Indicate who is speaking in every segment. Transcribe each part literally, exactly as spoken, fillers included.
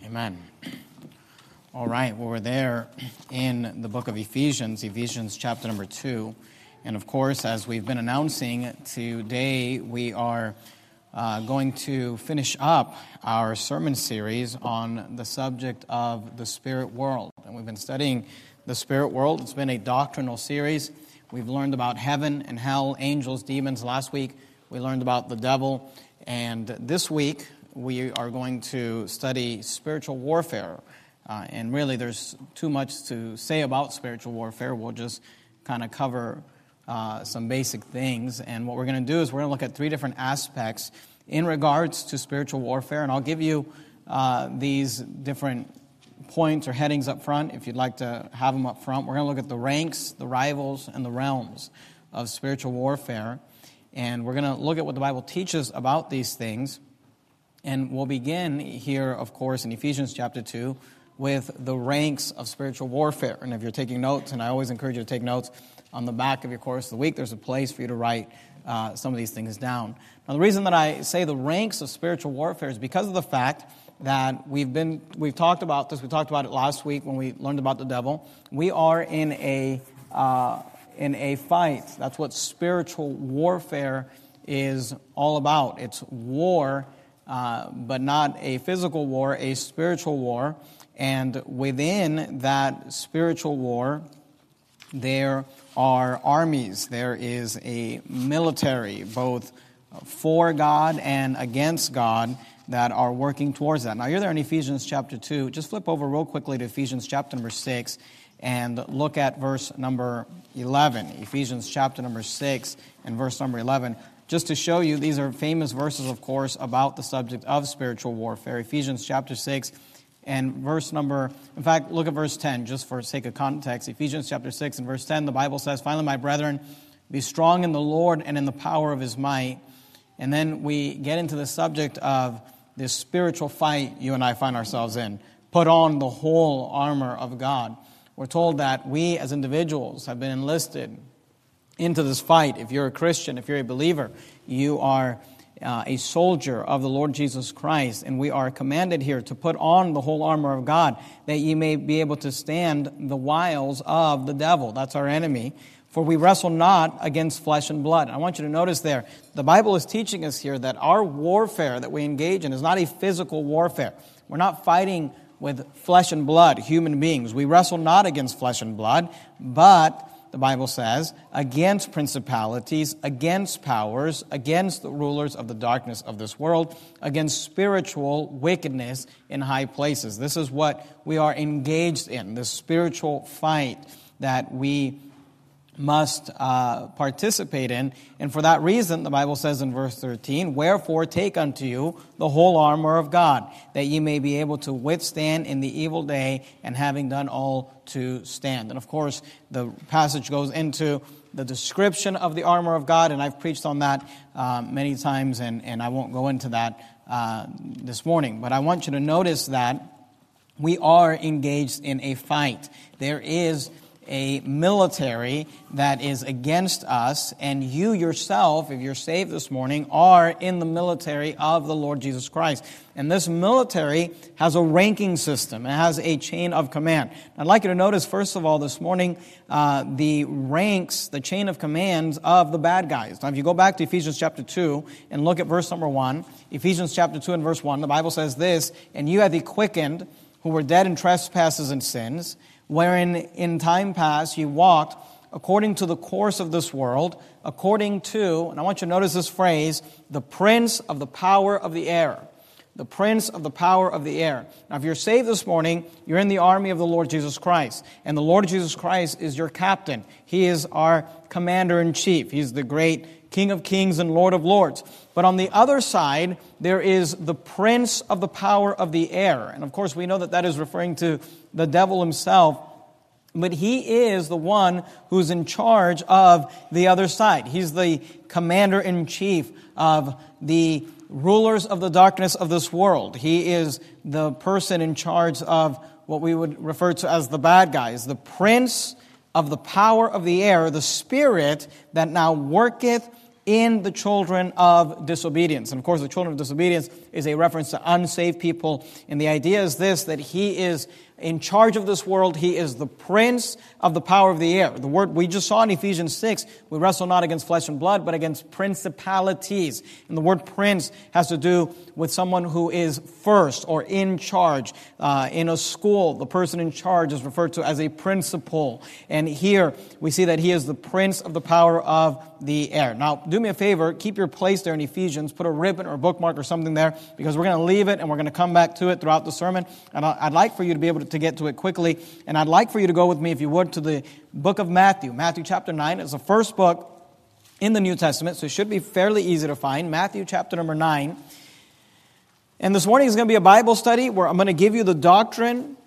Speaker 1: Amen. All right, well, we're there in the book of Ephesians, Ephesians chapter number two. And of course, as we've been announcing, today we are uh, going to finish up our sermon series on the subject of the spirit world. And we've been studying the spirit world. It's been a doctrinal series. We've learned about heaven and hell, angels, demons. Last week, we learned about the devil. And this week, we are going to study spiritual warfare. Uh, and really, there's too much to say about spiritual warfare. We'll just kind of cover uh, some basic things. And what we're going to do is we're going to look at three different aspects in regards to spiritual warfare. And I'll give you uh, these different points or headings up front if you'd like to have them up front. We're going to look at the ranks, the rivals, and the realms of spiritual warfare. And we're going to look at what the Bible teaches about these things. And we'll begin here, of course, in Ephesians chapter two with the ranks of spiritual warfare. And if you're taking notes, and I always encourage you to take notes, on the back of your course of the week, there's a place for you to write uh, some of these things down. Now, the reason that I say the ranks of spiritual warfare is because of the fact that we've been, we've talked about this. We talked about it last week when we learned about the devil. We are in a uh, in a fight. That's what spiritual warfare is all about. It's war. Uh, but not a physical war, a spiritual war. And within that spiritual war, there are armies. There is a military, both for God and against God, that are working towards that. Now, you're there in Ephesians chapter two. Just flip over real quickly to Ephesians chapter number six and look at verse number eleven. Ephesians chapter number six and verse number eleven. Just to show you, these are famous verses, of course, about the subject of spiritual warfare. Ephesians chapter six and verse number, in fact, look at verse ten, just for sake of context. Ephesians chapter six and verse ten, the Bible says, "Finally, my brethren, be strong in the Lord and in the power of His might." And then we get into the subject of this spiritual fight you and I find ourselves in. Put on the whole armor of God. We're told that we as individuals have been enlisted into this fight. If you're a Christian, if you're a believer, you are uh, a soldier of the Lord Jesus Christ, and we are commanded here to put on the whole armor of God, that ye may be able to stand the wiles of the devil. That's our enemy. For we wrestle not against flesh and blood. I want you to notice there, the Bible is teaching us here that our warfare that we engage in is not a physical warfare. We're not fighting with flesh and blood, human beings. We wrestle not against flesh and blood, but the Bible says, against principalities, against powers, against the rulers of the darkness of this world, against spiritual wickedness in high places. This is what we are engaged in, this spiritual fight that we must uh, participate in. And for that reason, the Bible says in verse thirteen, "Wherefore take unto you the whole armor of God, that ye may be able to withstand in the evil day, and having done all to stand." And of course, the passage goes into the description of the armor of God, and I've preached on that uh, many times, and, and I won't go into that uh, this morning. But I want you to notice that we are engaged in a fight. There is a military that is against us, and you yourself, if you're saved this morning, are in the military of the Lord Jesus Christ. And this military has a ranking system. It has a chain of command. I'd like you to notice, first of all, this morning, uh, the ranks, the chain of commands of the bad guys. Now, if you go back to Ephesians chapter two and look at verse number one, Ephesians chapter two and verse one, the Bible says this, "And you have he quickened, who were dead in trespasses and sins, wherein in time past you walked according to the course of this world, according to," and I want you to notice this phrase, "the prince of the power of the air." The prince of the power of the air. Now, if you're saved this morning, you're in the army of the Lord Jesus Christ. And the Lord Jesus Christ is your captain. He is our commander-in-chief. He's the great King of kings and Lord of lords. But on the other side, there is the prince of the power of the air. And of course, we know that that is referring to the devil himself. But he is the one who's in charge of the other side. He's the commander-in-chief of the rulers of the darkness of this world. He is the person in charge of what we would refer to as the bad guys, the prince of the power of the air, the spirit that now worketh in the children of disobedience. And of course, the children of disobedience is a reference to unsaved people. And the idea is this, that he is in charge of this world. He is the prince of the power of the air. The word we just saw in Ephesians six, we wrestle not against flesh and blood, but against principalities. And the word prince has to do with someone who is first or in charge. Uh, in a school, the person in charge is referred to as a principal. And here we see that he is the prince of the power of the air. Now, do me a favor, keep your place there in Ephesians, put a ribbon or a bookmark or something there, because we're going to leave it and we're going to come back to it throughout the sermon. And I'd like for you to be able to to get to it quickly. And I'd like for you to go with me, if you would, to the book of Matthew. Matthew chapter nine is the first book in the New Testament, so it should be fairly easy to find. Matthew chapter number nine. And this morning is going to be a Bible study where I'm going to give you the doctrine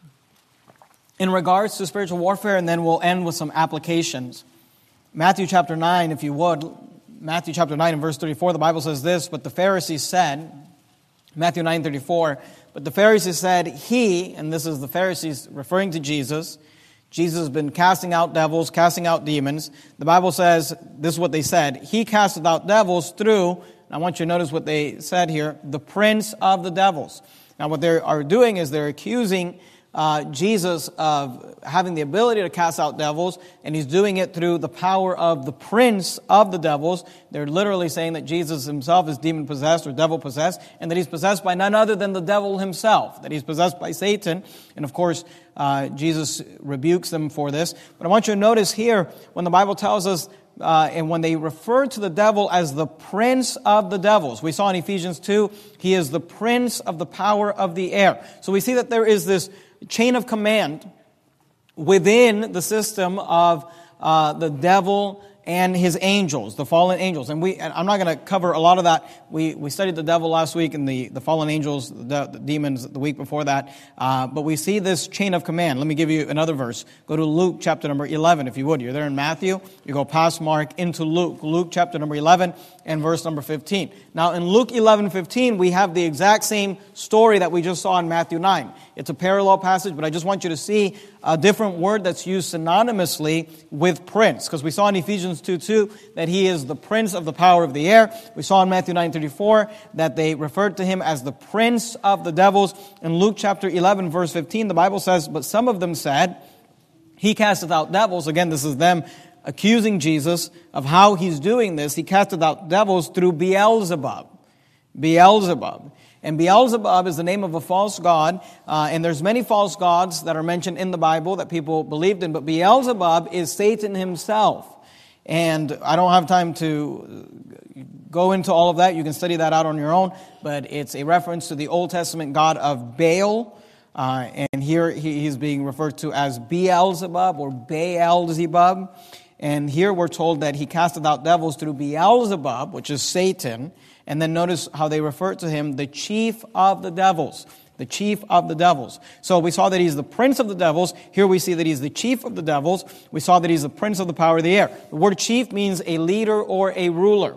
Speaker 1: in regards to spiritual warfare, and then we'll end with some applications. Matthew chapter nine, if you would. Matthew chapter nine and verse thirty-four, the Bible says this, but the Pharisees said, Matthew nine thirty-four, but the Pharisees said, he, and this is the Pharisees referring to Jesus, Jesus has been casting out devils, casting out demons. The Bible says, this is what they said, he casteth out devils through, and I want you to notice what they said here, the prince of the devils. Now what they are doing is they're accusing Uh, Jesus of having the ability to cast out devils, and he's doing it through the power of the prince of the devils. They're literally saying that Jesus himself is demon-possessed or devil-possessed, and that he's possessed by none other than the devil himself, that he's possessed by Satan. And of course, uh, Jesus rebukes them for this. But I want you to notice here, when the Bible tells us, Uh, and when they refer to the devil as the prince of the devils, we saw in Ephesians two, he is the prince of the power of the air. So we see that there is this chain of command within the system of uh, the devil and his angels, the fallen angels. And we, and I'm not going to cover a lot of that. We we studied the devil last week and the, the fallen angels, the, the demons the week before that. Uh, but we see this chain of command. Let me give you another verse. Go to Luke chapter number eleven, if you would. You're there in Matthew. You go past Mark into Luke. Luke chapter number eleven and verse number fifteen. Now in Luke eleven fifteen, we have the exact same story that we just saw in Matthew nine. It's a parallel passage, but I just want you to see a different word that's used synonymously with prince. Because we saw in Ephesians two two that he is the prince of the power of the air. We saw in Matthew nine thirty-four that they referred to him as the prince of the devils. In Luke chapter eleven verse fifteen, the Bible says, but some of them said, he casteth out devils. Again, this is them accusing Jesus of how he's doing this. He casteth out devils through Beelzebub. Beelzebub. And Beelzebub is the name of a false god, uh, and there's many false gods that are mentioned in the Bible that people believed in, but Beelzebub is Satan himself. And I don't have time to go into all of that. You can study that out on your own, but it's a reference to the Old Testament god of Baal, uh, and here he, he's being referred to as Beelzebub or Beelzebub. And here we're told that he casteth out devils through Beelzebub, which is Satan. And then notice how they refer to him, the chief of the devils. The chief of the devils. So we saw that he's the prince of the devils. Here we see that he's the chief of the devils. We saw that he's the prince of the power of the air. The word chief means a leader or a ruler.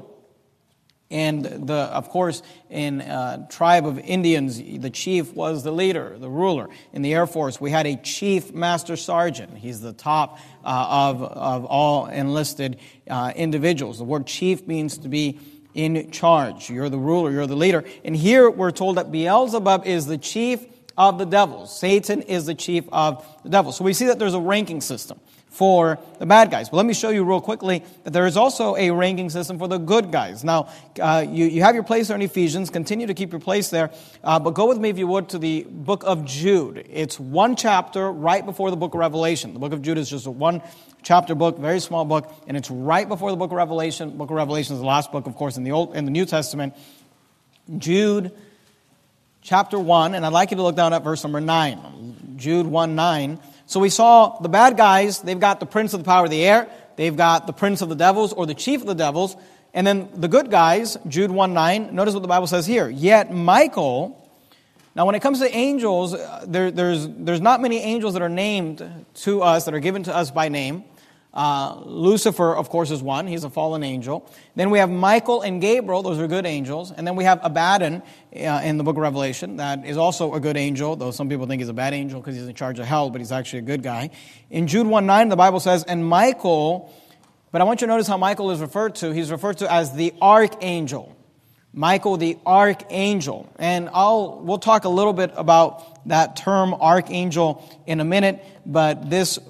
Speaker 1: And the, of course, in uh, tribe of Indians, the chief was the leader, the ruler. In the Air Force, we had a chief master sergeant. He's the top uh, of, of all enlisted uh, individuals. The word chief means to be in charge. You're the ruler, you're the leader. And here we're told that Beelzebub is the chief of the devils. Satan is the chief of the devils. So we see that there's a ranking system for the bad guys. But let me show you real quickly that there is also a ranking system for the good guys. Now, uh, you, you have your place there in Ephesians. Continue to keep your place there. Uh, but go with me, if you would, to the book of Jude. It's one chapter right before the book of Revelation. The book of Jude is just a one chapter book, very small book, and it's right before the book of Revelation. Book of Revelation is the last book, of course, in the Old in the New Testament. Jude chapter one, and I'd like you to look down at verse number nine. Jude one nine. So we saw the bad guys, they've got the prince of the power of the air, they've got the prince of the devils, or the chief of the devils, and then the good guys, Jude one nine, notice what the Bible says here. Yet Michael, now when it comes to angels, there, there's, there's not many angels that are named to us, that are given to us by name. Uh, Lucifer, of course, is one. He's a fallen angel. Then we have Michael and Gabriel. Those are good angels. And then we have Abaddon uh, in the book of Revelation. That is also a good angel, though some people think he's a bad angel because he's in charge of hell, but he's actually a good guy. In Jude one nine, the Bible says, and Michael But I want you to notice how Michael is referred to. He's referred to as the archangel. Michael the archangel. And I'll we'll talk a little bit about that term archangel in a minute, but this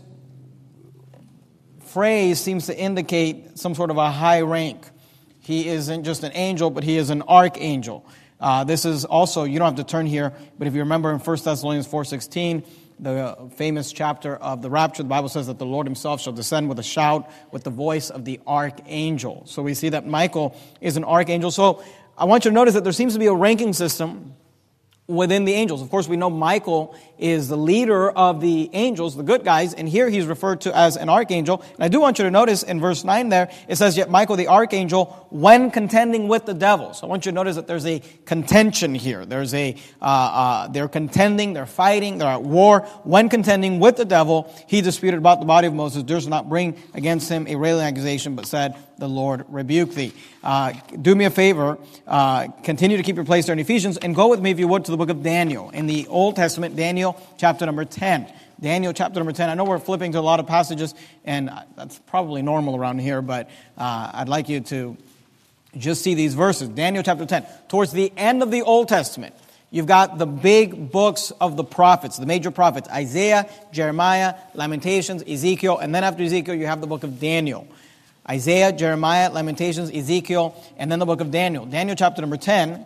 Speaker 1: phrase seems to indicate some sort of a high rank. He isn't just an angel, but he is an archangel. Uh, this is also, you don't have to turn here, but if you remember in First Thessalonians four sixteen, the famous chapter of the rapture, the Bible says that the Lord himself shall descend with a shout, with the voice of the archangel. So we see that Michael is an archangel. So I want you to notice that there seems to be a ranking system within the angels. Of course, we know Michael is the leader of the angels, the good guys, and here he's referred to as an archangel. And I do want you to notice in verse nine there, it says, yet Michael the archangel, when contending with the devil. So I want you to notice that there's a contention here. There's a, uh, uh, they're contending, they're fighting, they're at war. When contending with the devil, he disputed about the body of Moses, durst not bring against him a railing accusation, but said, the Lord rebuke thee. Uh, do me a favor, uh, continue to keep your place there in Ephesians, and go with me, if you would, to the book of Daniel. In the Old Testament, Daniel chapter number ten. Daniel chapter number ten. I know we're flipping to a lot of passages, and that's probably normal around here, but uh, I'd like you to just see these verses. Daniel chapter ten. Towards the end of the Old Testament, you've got the big books of the prophets, the major prophets, Isaiah, Jeremiah, Lamentations, Ezekiel, and then after Ezekiel, you have the book of Daniel. Isaiah, Jeremiah, Lamentations, Ezekiel, and then the book of Daniel. Daniel chapter number ten.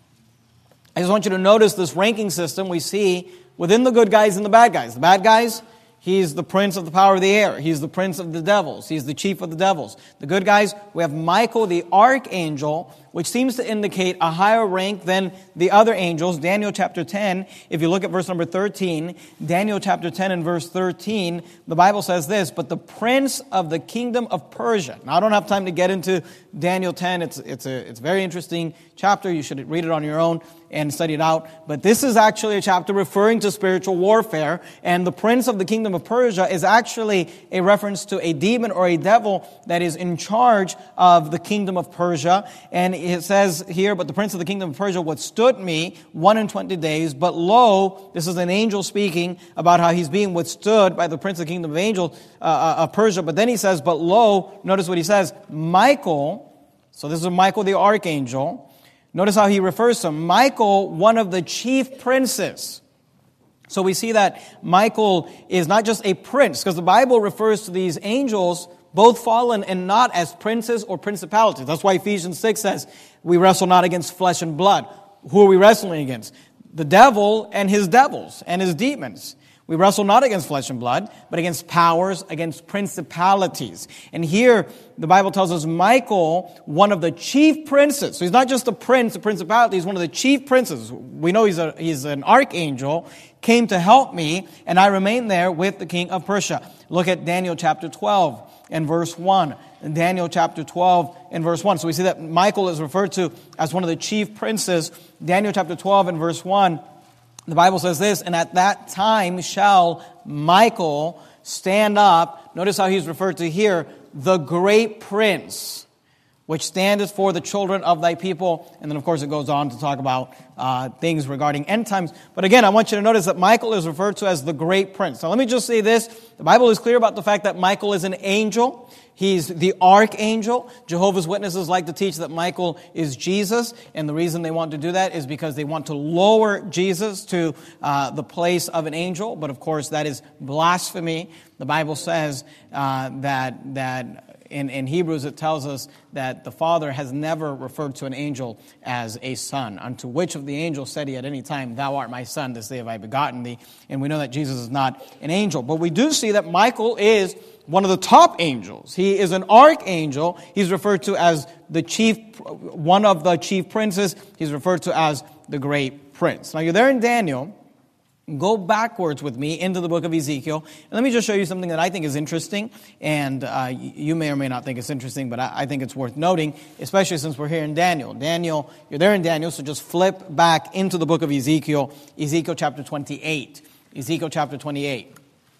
Speaker 1: I just want you to notice this ranking system we see within the good guys and the bad guys. The bad guys, he's the prince of the power of the air. He's the prince of the devils. He's the chief of the devils. The good guys, we have Michael the archangel, which seems to indicate a higher rank than the other angels. Daniel chapter ten, if you look at verse number thirteen, Daniel chapter ten and verse thirteen, the Bible says this, but the prince of the kingdom of Persia. Now, I don't have time to get into Daniel ten. It's, it's, a, it's a very interesting chapter. You should read it on your own and study it out. But this is actually a chapter referring to spiritual warfare. And the prince of the kingdom of Persia is actually a reference to a demon or a devil that is in charge of the kingdom of Persia. And it says here, but the prince of the kingdom of Persia withstood me one and twenty days. But lo, this is an angel speaking about how he's being withstood by the prince of the kingdom of angel uh, of Persia. But then he says, but lo, notice what he says, Michael, so this is Michael the archangel. Notice how he refers to Michael, one of the chief princes. So we see that Michael is not just a prince, because the Bible refers to these angels, both fallen and not, as princes or principalities. That's why Ephesians six says, we wrestle not against flesh and blood. Who are we wrestling against? The devil and his devils and his demons. We wrestle not against flesh and blood, but against powers, against principalities. And here, the Bible tells us Michael, one of the chief princes. So he's not just a prince, a principality, he's one of the chief princes. We know he's a, he's an archangel, came to help me, and I remain there with the king of Persia. Look at Daniel chapter twelve and verse one. In Daniel chapter twelve and verse one. So we see that Michael is referred to as one of the chief princes. Daniel chapter twelve and verse one. The Bible says this, and at that time shall Michael stand up. Notice how he's referred to here, the great prince, which standeth for the children of thy people. And then, of course, it goes on to talk about uh, things regarding end times. But again, I want you to notice that Michael is referred to as the great prince. Now, let me just say this. The Bible is clear about the fact that Michael is an angel. He's the archangel. Jehovah's Witnesses like to teach that Michael is Jesus. And the reason they want to do that is because they want to lower Jesus to uh, the place of an angel. But, of course, that is blasphemy. The Bible says uh, that that... In, in Hebrews, it tells us that the Father has never referred to an angel as a son, unto which of the angels said he at any time, thou art my son, this day have I begotten thee. And we know that Jesus is not an angel. But we do see that Michael is one of the top angels. He is an archangel. He's referred to as the chief, one of the chief princes. He's referred to as the great prince. Now, you're there in Daniel. Go backwards with me into the book of Ezekiel. And let me just show you something that I think is interesting. And uh, you may or may not think it's interesting, but I, I think it's worth noting, especially since we're here in Daniel. Daniel, you're there in Daniel, so just flip back into the book of Ezekiel. Ezekiel chapter twenty-eight. Ezekiel chapter twenty-eight.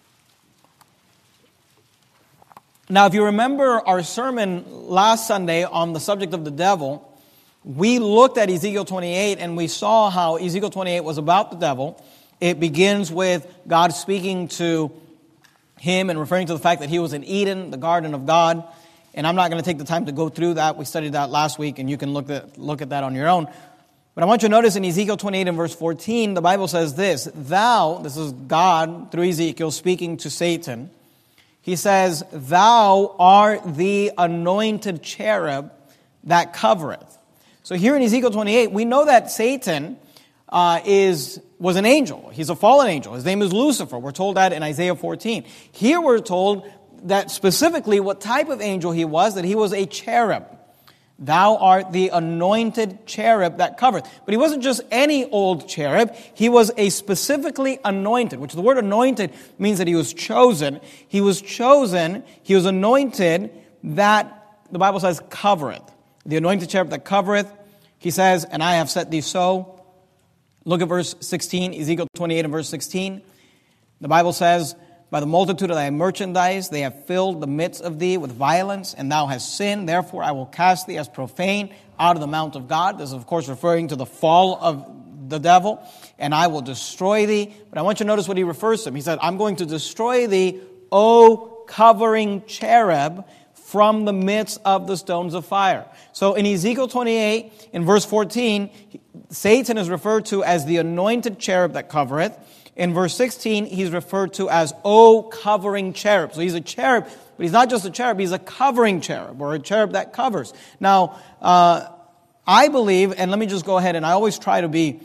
Speaker 1: Now, if you remember our sermon last Sunday on the subject of the devil, we looked at Ezekiel twenty-eight and we saw how Ezekiel twenty-eight was about the devil. It begins with God speaking to him and referring to the fact that he was in Eden, the garden of God. And I'm not going to take the time to go through that. We studied that last week, and you can look at, look at that on your own. But I want you to notice in Ezekiel twenty-eight and verse fourteen, the Bible says this, Thou, this is God through Ezekiel speaking to Satan, he says, Thou art the anointed cherub that covereth. So here in Ezekiel twenty-eight, we know that Satan uh, is was an angel. He's a fallen angel. His name is Lucifer. We're told that in Isaiah fourteen. Here we're told that specifically what type of angel he was, that he was a cherub. Thou art the anointed cherub that covereth. But he wasn't just any old cherub. He was a specifically anointed, which the word anointed means that he was chosen. He was chosen, he was anointed that, the Bible says, covereth. The anointed cherub that covereth, he says, and I have set thee so. Look at verse sixteen, Ezekiel twenty-eight and verse sixteen. The Bible says, By the multitude of thy merchandise they have filled the midst of thee with violence, and thou hast sinned. Therefore I will cast thee as profane out of the mount of God. This is, of course, referring to the fall of the devil. And I will destroy thee. But I want you to notice what he refers to him. He said, I'm going to destroy thee, O covering cherub, from the midst of the stones of fire. So in Ezekiel twenty-eight, in verse fourteen, Satan is referred to as the anointed cherub that covereth. In verse sixteen, he's referred to as, O covering cherub. So he's a cherub, but he's not just a cherub, he's a covering cherub, or a cherub that covers. Now, uh, I believe, and let me just go ahead, and I always try to be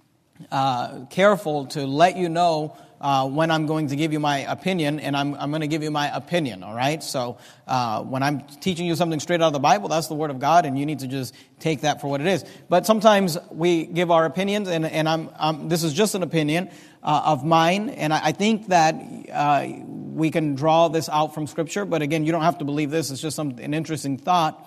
Speaker 1: uh, careful to let you know uh, when I'm going to give you my opinion, and I'm, I'm going to give you my opinion, all right? So uh, when I'm teaching you something straight out of the Bible, that's the Word of God, and you need to just take that for what it is. But sometimes we give our opinions, and, and I'm, I'm, this is just an opinion uh, of mine, and I, I think that uh, we can draw this out from Scripture, but again, you don't have to believe this. It's just some, an interesting thought.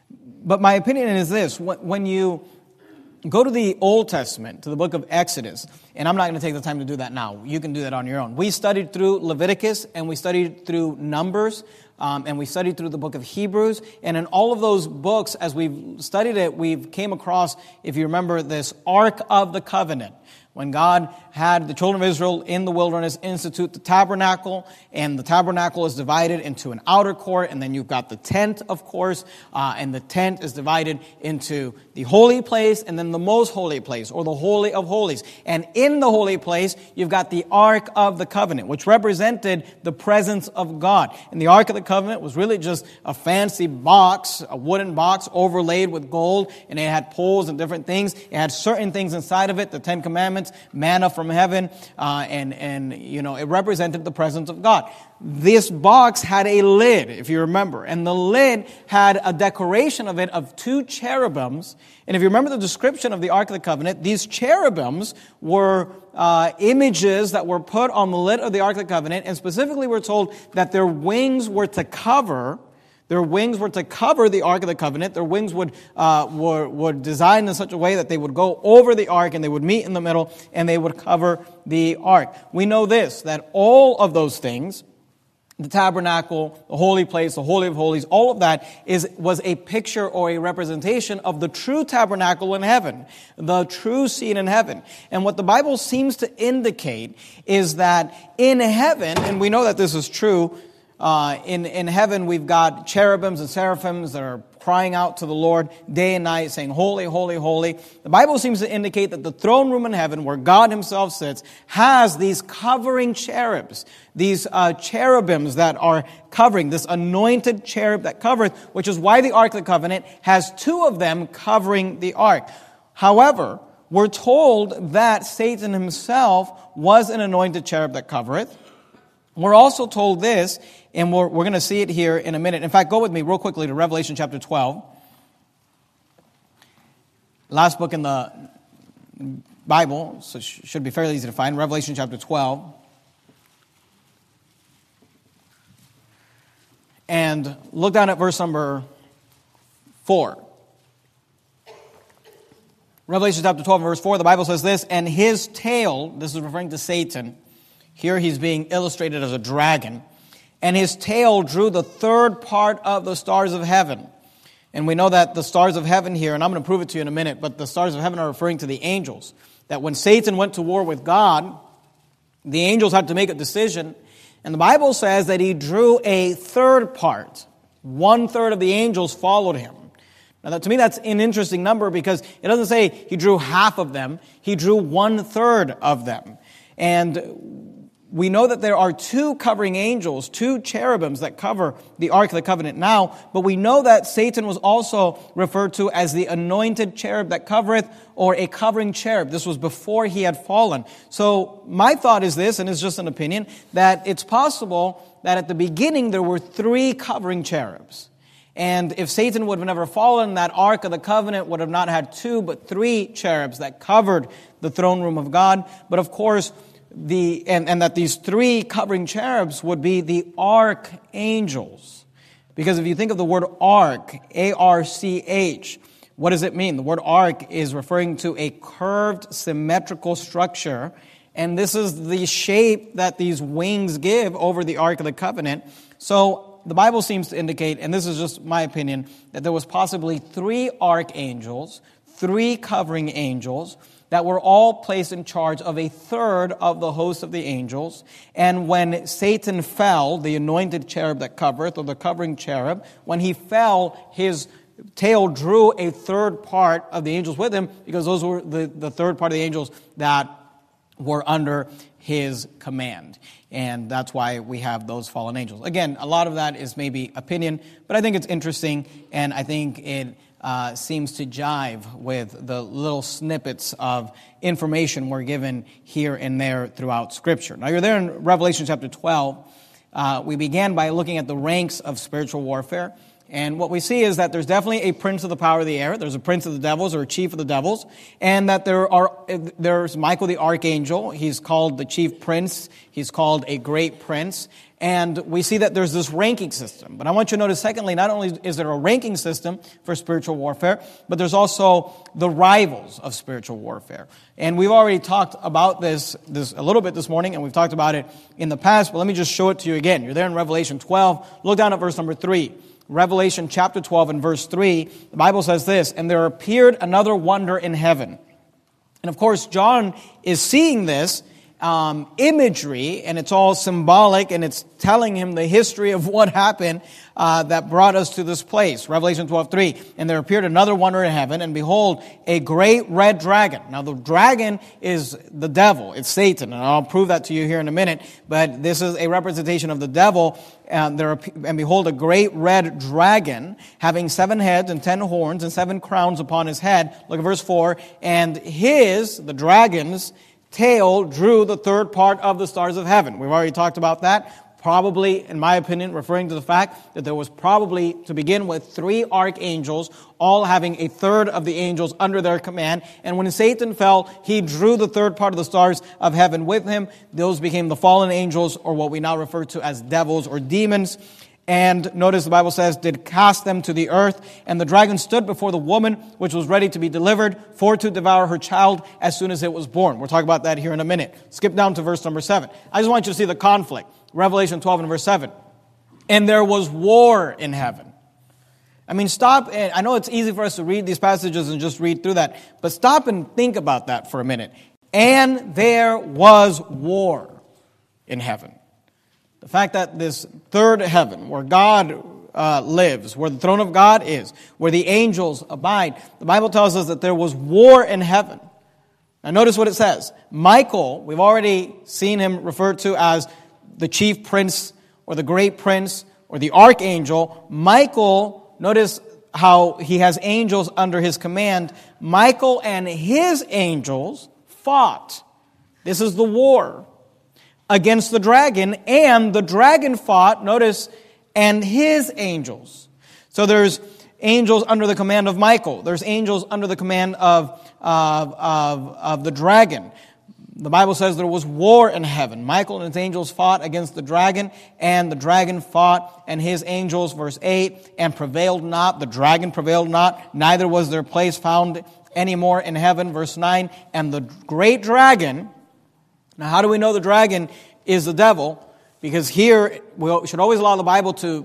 Speaker 1: But my opinion is this: when you go to the Old Testament, to the book of Exodus, and I'm not going to take the time to do that now. You can do that on your own. We studied through Leviticus, and we studied through Numbers, um, and we studied through the book of Hebrews. And in all of those books, as we've studied it, we've came across, if you remember, this Ark of the Covenant. When God had the children of Israel in the wilderness institute the tabernacle, and the tabernacle is divided into an outer court, and then you've got the tent, of course, uh, and the tent is divided into the holy place and then the most holy place, or the holy of holies. And in the holy place, you've got the Ark of the Covenant, which represented the presence of God. And the Ark of the Covenant was really just a fancy box, a wooden box overlaid with gold, and it had poles and different things. It had certain things inside of it, the Ten Commandments, manna from heaven, uh, and, and, you know, it represented the presence of God. This box had a lid, if you remember, and the lid had a decoration of it of two cherubims. And if you remember the description of the Ark of the Covenant, these cherubims were uh, images that were put on the lid of the Ark of the Covenant, and specifically we're told that their wings were to cover Their wings were to cover the Ark of the Covenant. Their wings would uh, were, were designed in such a way that they would go over the Ark and they would meet in the middle and they would cover the Ark. We know this, that all of those things, the tabernacle, the holy place, the Holy of Holies, all of that is was a picture or a representation of the true tabernacle in heaven, the true scene in heaven. And what the Bible seems to indicate is that in heaven, and we know that this is true, Uh, in, in heaven, we've got cherubims and seraphims that are crying out to the Lord day and night, saying, holy, holy, holy. The Bible seems to indicate that the throne room in heaven, where God himself sits, has these covering cherubs, these uh, cherubims that are covering, this anointed cherub that covereth, which is why the Ark of the Covenant has two of them covering the Ark. However, we're told that Satan himself was an anointed cherub that covereth. We're also told this, and we're, we're going to see it here in a minute. In fact, go with me real quickly to Revelation chapter twelve. Last book in the Bible, so it should be fairly easy to find. Revelation chapter twelve. And look down at verse number four. Revelation chapter twelve, verse four, the Bible says this, and his tail, this is referring to Satan. Here he's being illustrated as a dragon. And his tail drew the third part of the stars of heaven. And we know that the stars of heaven here, and I'm going to prove it to you in a minute, but the stars of heaven are referring to the angels. That when Satan went to war with God, the angels had to make a decision. And the Bible says that he drew a third part. One-third of the angels followed him. Now, that, to me, that's an interesting number because it doesn't say he drew half of them. He drew one-third of them. And we know that there are two covering angels, two cherubims that cover the Ark of the Covenant now, but we know that Satan was also referred to as the anointed cherub that covereth, or a covering cherub. This was before he had fallen. So my thought is this, and it's just an opinion, that it's possible that at the beginning there were three covering cherubs. And if Satan would have never fallen, that Ark of the Covenant would have not had two, but three cherubs that covered the throne room of God. But of course, the and, and that these three covering cherubs would be the archangels. Because if you think of the word ark, A R C H, what does it mean? The word ark is referring to a curved, symmetrical structure. And this is the shape that these wings give over the Ark of the Covenant. So the Bible seems to indicate, and this is just my opinion, that there was possibly three archangels, three covering angels, that were all placed in charge of a third of the host of the angels. And when Satan fell, the anointed cherub that covereth, or the covering cherub, when he fell, his tail drew a third part of the angels with him, because those were the, the third part of the angels that were under his command. And that's why we have those fallen angels. Again, a lot of that is maybe opinion, but I think it's interesting, and I think it uh, seems to jive with the little snippets of information we're given here and there throughout Scripture. Now, you're there in Revelation chapter twelve. Uh, we began by looking at the ranks of spiritual warfare. And what we see is that there's definitely a prince of the power of the air. There's a prince of the devils, or a chief of the devils. And that there are, there's Michael the archangel. He's called the chief prince. He's called a great prince. And we see that there's this ranking system. But I want you to notice, secondly, not only is there a ranking system for spiritual warfare, but there's also the rivals of spiritual warfare. And we've already talked about this, this a little bit this morning, and we've talked about it in the past, but let me just show it to you again. You're there in Revelation twelve. Look down at verse number three. Revelation chapter twelve and verse three, the Bible says this, "And there appeared another wonder in heaven." And of course, John is seeing this um, imagery, and it's all symbolic, and it's telling him the history of what happened uh, that brought us to this place. Revelation twelve three, "And there appeared another wonder in heaven, and behold, a great red dragon." Now, the dragon is the devil. It's Satan, and I'll prove that to you here in a minute. But this is a representation of the devil. And, there, and behold, a great red dragon, having seven heads and ten horns and seven crowns upon his head. Look at verse four. "And his," the dragon's, "tail drew the third part of the stars of heaven." We've already talked about that. Probably, in my opinion, referring to the fact that there was probably, to begin with, three archangels, all having a third of the angels under their command. And when Satan fell, he drew the third part of the stars of heaven with him. Those became the fallen angels, or what we now refer to as devils or demons. And notice the Bible says, "did cast them to the earth. And the dragon stood before the woman, which was ready to be delivered, for to devour her child as soon as it was born." We'll talk about that here in a minute. Skip down to verse number seven. I just want you to see the conflict. Revelation twelve and verse seven. "And there was war in heaven." I mean, stop. I know it's easy for us to read these passages and just read through that, but stop and think about that for a minute. And there was war in heaven. The fact that this third heaven, where God uh, lives, where the throne of God is, where the angels abide, the Bible tells us that there was war in heaven. Now notice what it says. Michael, we've already seen him referred to as the chief prince, or the great prince, or the archangel. Michael, notice how he has angels under his command. Michael and his angels fought. This is the war against the dragon, and the dragon fought, notice, and his angels. So there's angels under the command of Michael. There's angels under the command of, of, of, of the dragon. The Bible says there was war in heaven. Michael and his angels fought against the dragon, and the dragon fought and his angels, verse eight, and prevailed not. The dragon prevailed not, neither was their place found any more in heaven, verse nine. And the great dragon, now how do we know the dragon is the devil? Because here, we should always allow the Bible to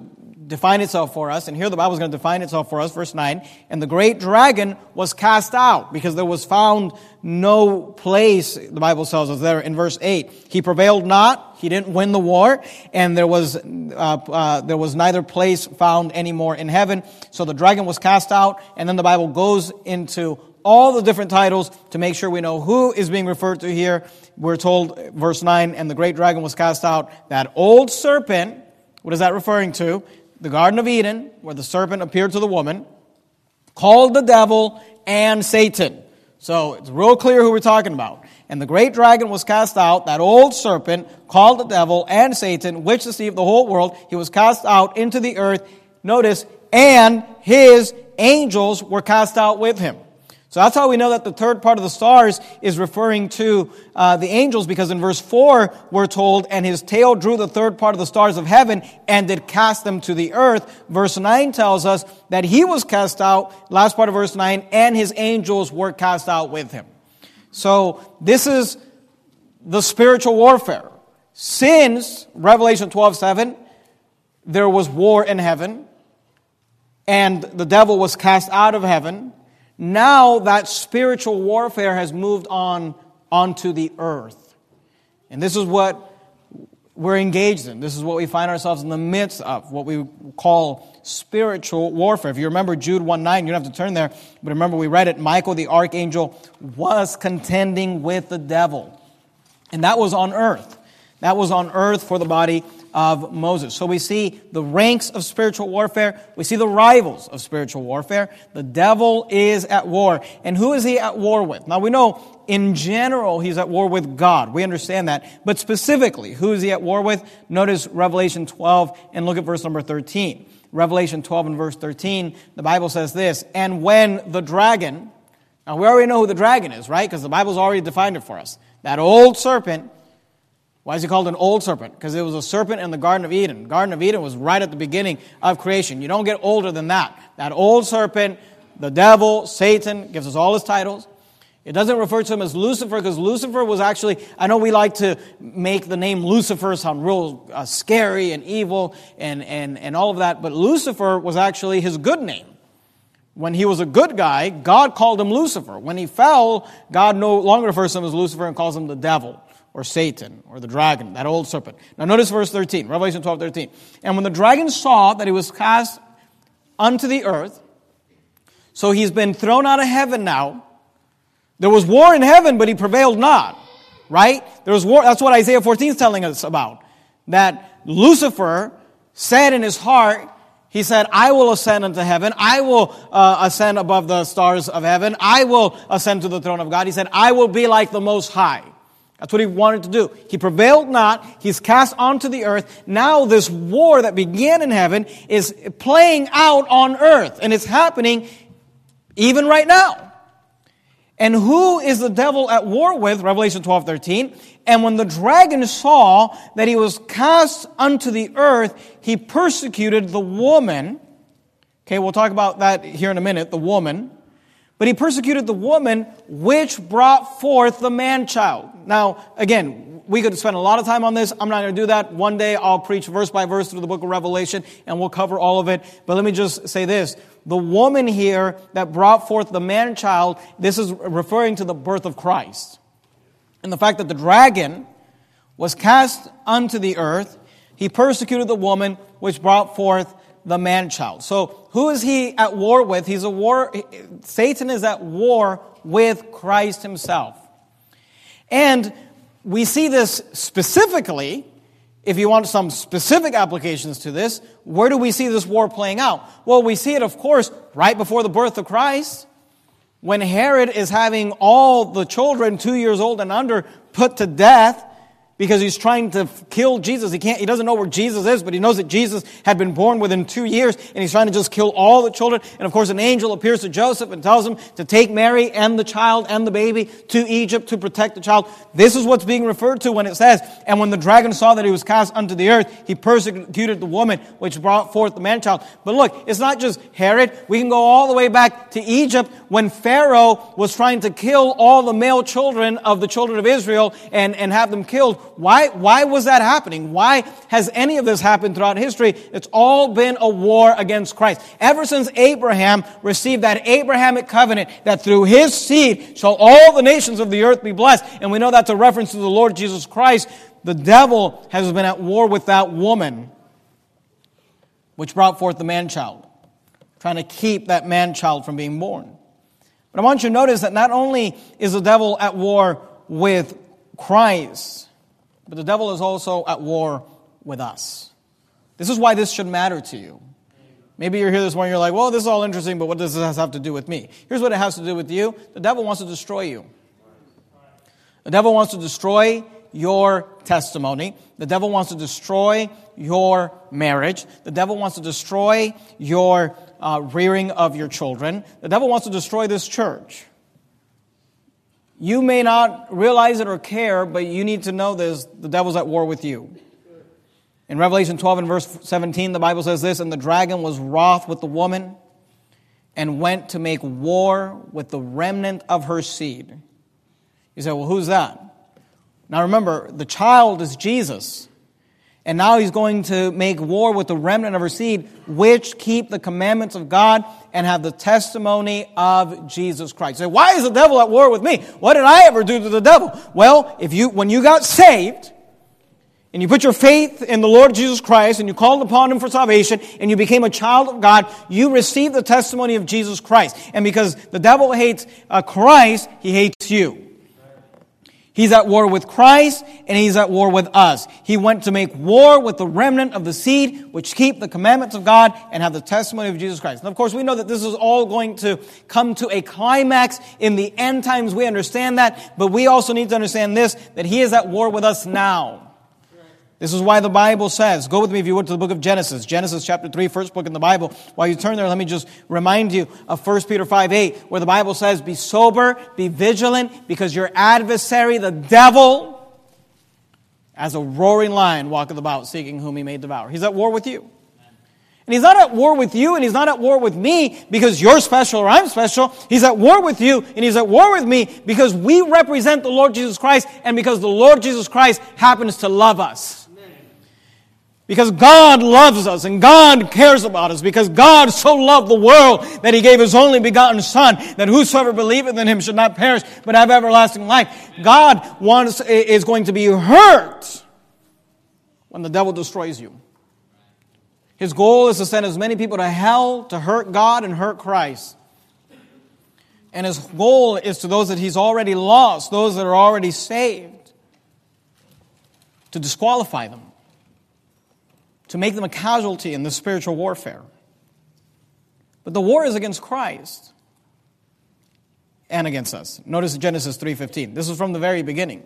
Speaker 1: define itself for us. And here the Bible is going to define itself for us. Verse nine, and the great dragon was cast out because there was found no place, the Bible tells us there in verse eight. He prevailed not. He didn't win the war. And there was, uh, uh, there was neither place found anymore in heaven. So the dragon was cast out. And then the Bible goes into all the different titles to make sure we know who is being referred to here. We're told, verse nine, and the great dragon was cast out. That old serpent, what is that referring to? The Garden of Eden, where the serpent appeared to the woman, called the devil and Satan. So it's real clear who we're talking about. And the great dragon was cast out, that old serpent, called the devil and Satan, which deceived the whole world. He was cast out into the earth. Notice, and his angels were cast out with him. So that's how we know that the third part of the stars is referring to uh, the angels, because in verse four we're told, and his tail drew the third part of the stars of heaven and did cast them to the earth. Verse nine tells us that he was cast out, last part of verse nine, and his angels were cast out with him. So this is the spiritual warfare. Since Revelation twelve seven, there was war in heaven, and the devil was cast out of heaven. Now that spiritual warfare has moved on onto the earth. And this is what we're engaged in. This is what we find ourselves in the midst of, what we call spiritual warfare. If you remember Jude one nine, you don't have to turn there, but remember we read it, Michael the archangel was contending with the devil. And that was on earth. That was on earth for the body of Moses. So we see the ranks of spiritual warfare. We see the rivals of spiritual warfare. The devil is at war. And who is he at war with? Now we know in general he's at war with God. We understand that. But specifically, who is he at war with? Notice Revelation twelve and look at verse number thirteen. Revelation twelve and verse thirteen, the Bible says this, and when the dragon, now we already know who the dragon is, right? Because the Bible's already defined it for us. That old serpent. Why is he called an old serpent? Because it was a serpent in the Garden of Eden. The Garden of Eden was right at the beginning of creation. You don't get older than that. That old serpent, the devil, Satan, gives us all his titles. It doesn't refer to him as Lucifer, because Lucifer was actually, I know we like to make the name Lucifer sound real uh, scary and evil and, and, and all of that, but Lucifer was actually his good name. When he was a good guy, God called him Lucifer. When he fell, God no longer refers to him as Lucifer and calls him the devil, or Satan, or the dragon, that old serpent. Now notice verse thirteen, Revelation twelve thirteen. And when the dragon saw that he was cast unto the earth, so he's been thrown out of heaven now. There was war in heaven, but he prevailed not. Right? There was war. That's what Isaiah fourteen is telling us about. That Lucifer said in his heart, he said, I will ascend unto heaven. I will uh, ascend above the stars of heaven. I will ascend to the throne of God. He said, I will be like the Most High. That's what he wanted to do. He prevailed not. He's cast onto the earth. Now this war that began in heaven is playing out on earth. And it's happening even right now. And who is the devil at war with? Revelation twelve thirteen. And when the dragon saw that he was cast unto the earth, he persecuted the woman. Okay, we'll talk about that here in a minute, the woman. But he persecuted the woman which brought forth the man-child. Now, again, we could spend a lot of time on this. I'm not going to do that. One day I'll preach verse by verse through the book of Revelation, and we'll cover all of it. But let me just say this. The woman here that brought forth the man-child, this is referring to the birth of Christ. And the fact that the dragon was cast unto the earth, he persecuted the woman which brought forth the man-child. So who is he at war with? He's a war. Satan is at war with Christ himself. And we see this specifically, if you want some specific applications to this, where do we see this war playing out? Well, we see it, of course, right before the birth of Christ, when Herod is having all the children two years old and under put to death, because he's trying to kill Jesus. He can't, he doesn't know where Jesus is, but he knows that Jesus had been born within two years, and he's trying to just kill all the children. And of course, an angel appears to Joseph and tells him to take Mary and the child and the baby to Egypt to protect the child. This is what's being referred to when it says, and when the dragon saw that he was cast unto the earth, he persecuted the woman which brought forth the man-child. But look, it's not just Herod. We can go all the way back to Egypt when Pharaoh was trying to kill all the male children of the children of Israel and, and have them killed. Why, why was that happening? Why has any of this happened throughout history? It's all been a war against Christ. Ever since Abraham received that Abrahamic covenant that through his seed shall all the nations of the earth be blessed, and we know that's a reference to the Lord Jesus Christ, the devil has been at war with that woman, which brought forth the man-child, trying to keep that man-child from being born. But I want you to notice that not only is the devil at war with Christ, but the devil is also at war with us. This is why this should matter to you. Maybe you're here this morning, you're like, well, this is all interesting, but what does this have to do with me? Here's what it has to do with you. The devil wants to destroy you. The devil wants to destroy your testimony. The devil wants to destroy your marriage. The devil wants to destroy your uh, rearing of your children. The devil wants to destroy this church. You may not realize it or care, but you need to know this. The devil's at war with you. In Revelation twelve and verse seventeen, the Bible says this, and the dragon was wroth with the woman and went to make war with the remnant of her seed. You say, well, who's that? Now remember, the child is Jesus. And now he's going to make war with the remnant of her seed, which keep the commandments of God and have the testimony of Jesus Christ. So why is the devil at war with me? What did I ever do to the devil? Well, if you when you got saved, and you put your faith in the Lord Jesus Christ, and you called upon Him for salvation, and you became a child of God, you received the testimony of Jesus Christ. And because the devil hates uh, Christ, he hates you. He's at war with Christ, and he's at war with us. He went to make war with the remnant of the seed, which keep the commandments of God and have the testimony of Jesus Christ. And of course, we know that this is all going to come to a climax in the end times. We understand that, but we also need to understand this, that He is at war with us now. This is why the Bible says, go with me if you would to the book of Genesis. Genesis chapter three, first book in the Bible. While you turn there, let me just remind you of First Peter five eight, where the Bible says, be sober, be vigilant, because your adversary, the devil, as a roaring lion walketh about, seeking whom he may devour. He's at war with you. And he's not at war with you, and he's not at war with me because you're special or I'm special. He's at war with you, and he's at war with me because we represent the Lord Jesus Christ, and because the Lord Jesus Christ happens to love us. Because God loves us and God cares about us. Because God so loved the world that He gave His only begotten Son, that whosoever believeth in Him should not perish but have everlasting life. God wants is going to be hurt when the devil destroys you. His goal is to send as many people to hell to hurt God and hurt Christ. And His goal is to those that He's already lost, those that are already saved, to disqualify them, to make them a casualty in this spiritual warfare. But the war is against Christ and against us. Notice Genesis three fifteen. This is from the very beginning.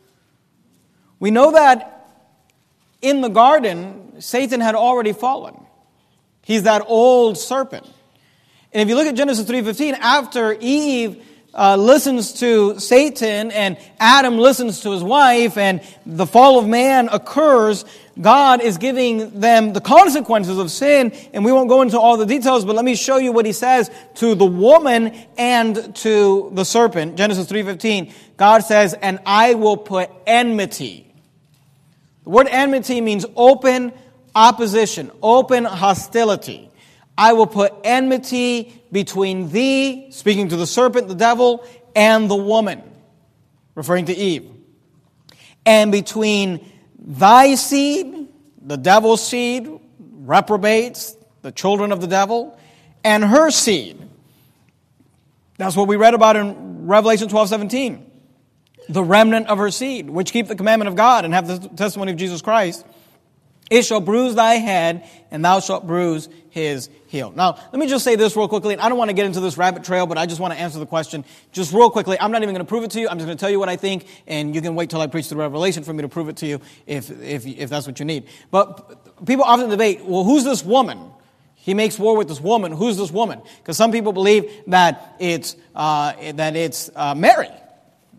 Speaker 1: We know that in the garden, Satan had already fallen. He's that old serpent. And if you look at Genesis three fifteen, after Eve Uh, listens to Satan and Adam listens to his wife and the fall of man occurs, God is giving them the consequences of sin, and we won't go into all the details, but let me show you what He says to the woman and to the serpent. Genesis three fifteen, God says, and I will put enmity. The word enmity means open opposition, open hostility. I will put enmity between thee, speaking to the serpent, the devil, and the woman, referring to Eve. And between thy seed, the devil's seed, reprobates, the children of the devil, and her seed. That's what we read about in Revelation twelve seventeen. The remnant of her seed, which keep the commandment of God and have the testimony of Jesus Christ. It shall bruise thy head, and thou shalt bruise his heel. Now, let me just say this real quickly. I don't want to get into this rabbit trail, but I just want to answer the question just real quickly. I'm not even going to prove it to you. I'm just going to tell you what I think, and you can wait till I preach the Revelation for me to prove it to you if, if, if that's what you need. But people often debate, well, who's this woman? He makes war with this woman. Who's this woman? Because some people believe that it's, uh, that it's uh, Mary.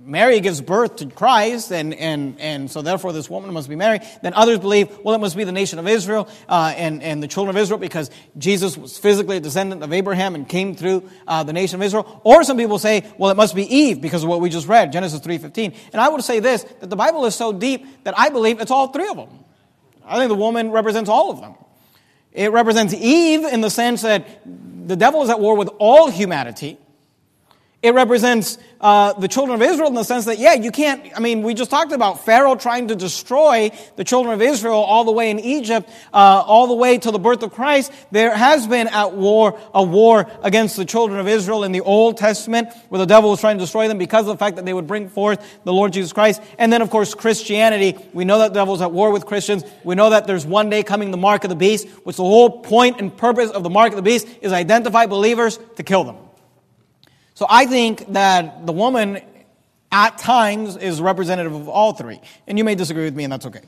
Speaker 1: Mary gives birth to Christ, and, and, and so therefore this woman must be Mary. Then others believe, well, it must be the nation of Israel uh, and, and the children of Israel, because Jesus was physically a descendant of Abraham and came through uh, the nation of Israel. Or some people say, well, it must be Eve because of what we just read, Genesis three fifteen. And I would say this, that the Bible is so deep that I believe it's all three of them. I think the woman represents all of them. It represents Eve in the sense that the devil is at war with all humanity. It represents uh, the children of Israel in the sense that, yeah, you can't, I mean, we just talked about Pharaoh trying to destroy the children of Israel all the way in Egypt, uh, all the way to the birth of Christ. There has been at war, a war against the children of Israel in the Old Testament, where the devil was trying to destroy them because of the fact that they would bring forth the Lord Jesus Christ. And then, of course, Christianity. We know that the devil is at war with Christians. We know that there's one day coming the mark of the beast, which the whole point and purpose of the mark of the beast is identify believers to kill them. So I think that the woman at times is representative of all three. And you may disagree with me, and that's okay.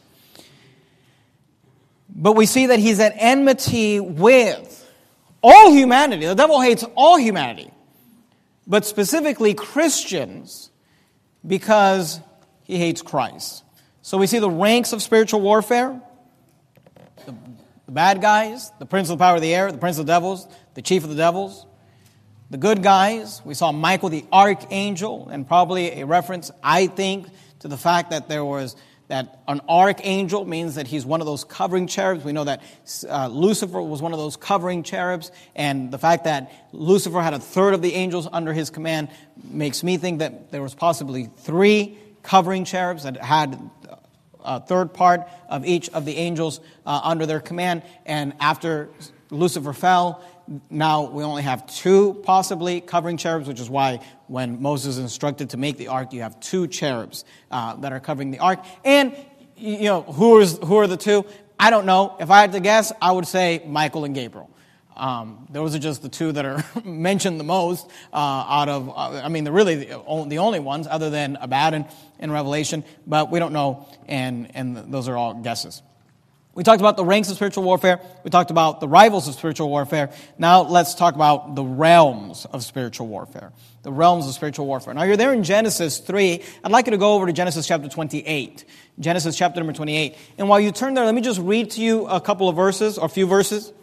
Speaker 1: But we see that he's at enmity with all humanity. The devil hates all humanity, but specifically Christians, because he hates Christ. So we see the ranks of spiritual warfare. The, the bad guys, the prince of the power of the air, the prince of the devils, the chief of the devils. The good guys, we saw Michael the archangel, and probably a reference, I think, to the fact that there was, that an archangel means that he's one of those covering cherubs. We know that uh, Lucifer was one of those covering cherubs, and the fact that Lucifer had a third of the angels under his command makes me think that there was possibly three covering cherubs that had a third part of each of the angels uh, under their command, and after Lucifer fell, now we only have two possibly covering cherubs, which is why when Moses is instructed to make the ark, you have two cherubs uh, that are covering the ark. And, you know, who is who are the two? I don't know. If I had to guess, I would say Michael and Gabriel. Um, those are just the two that are mentioned the most uh, out of, uh, I mean, they're really the, the only ones other than Abaddon in Revelation, but we don't know, and, and those are all guesses. We talked about the ranks of spiritual warfare. We talked about the rivals of spiritual warfare. Now let's talk about the realms of spiritual warfare. The realms of spiritual warfare. Now you're there in Genesis three. I'd like you to go over to Genesis chapter twenty-eight. Genesis chapter number twenty-eight. And while you turn there, let me just read to you a couple of verses, or a few verses.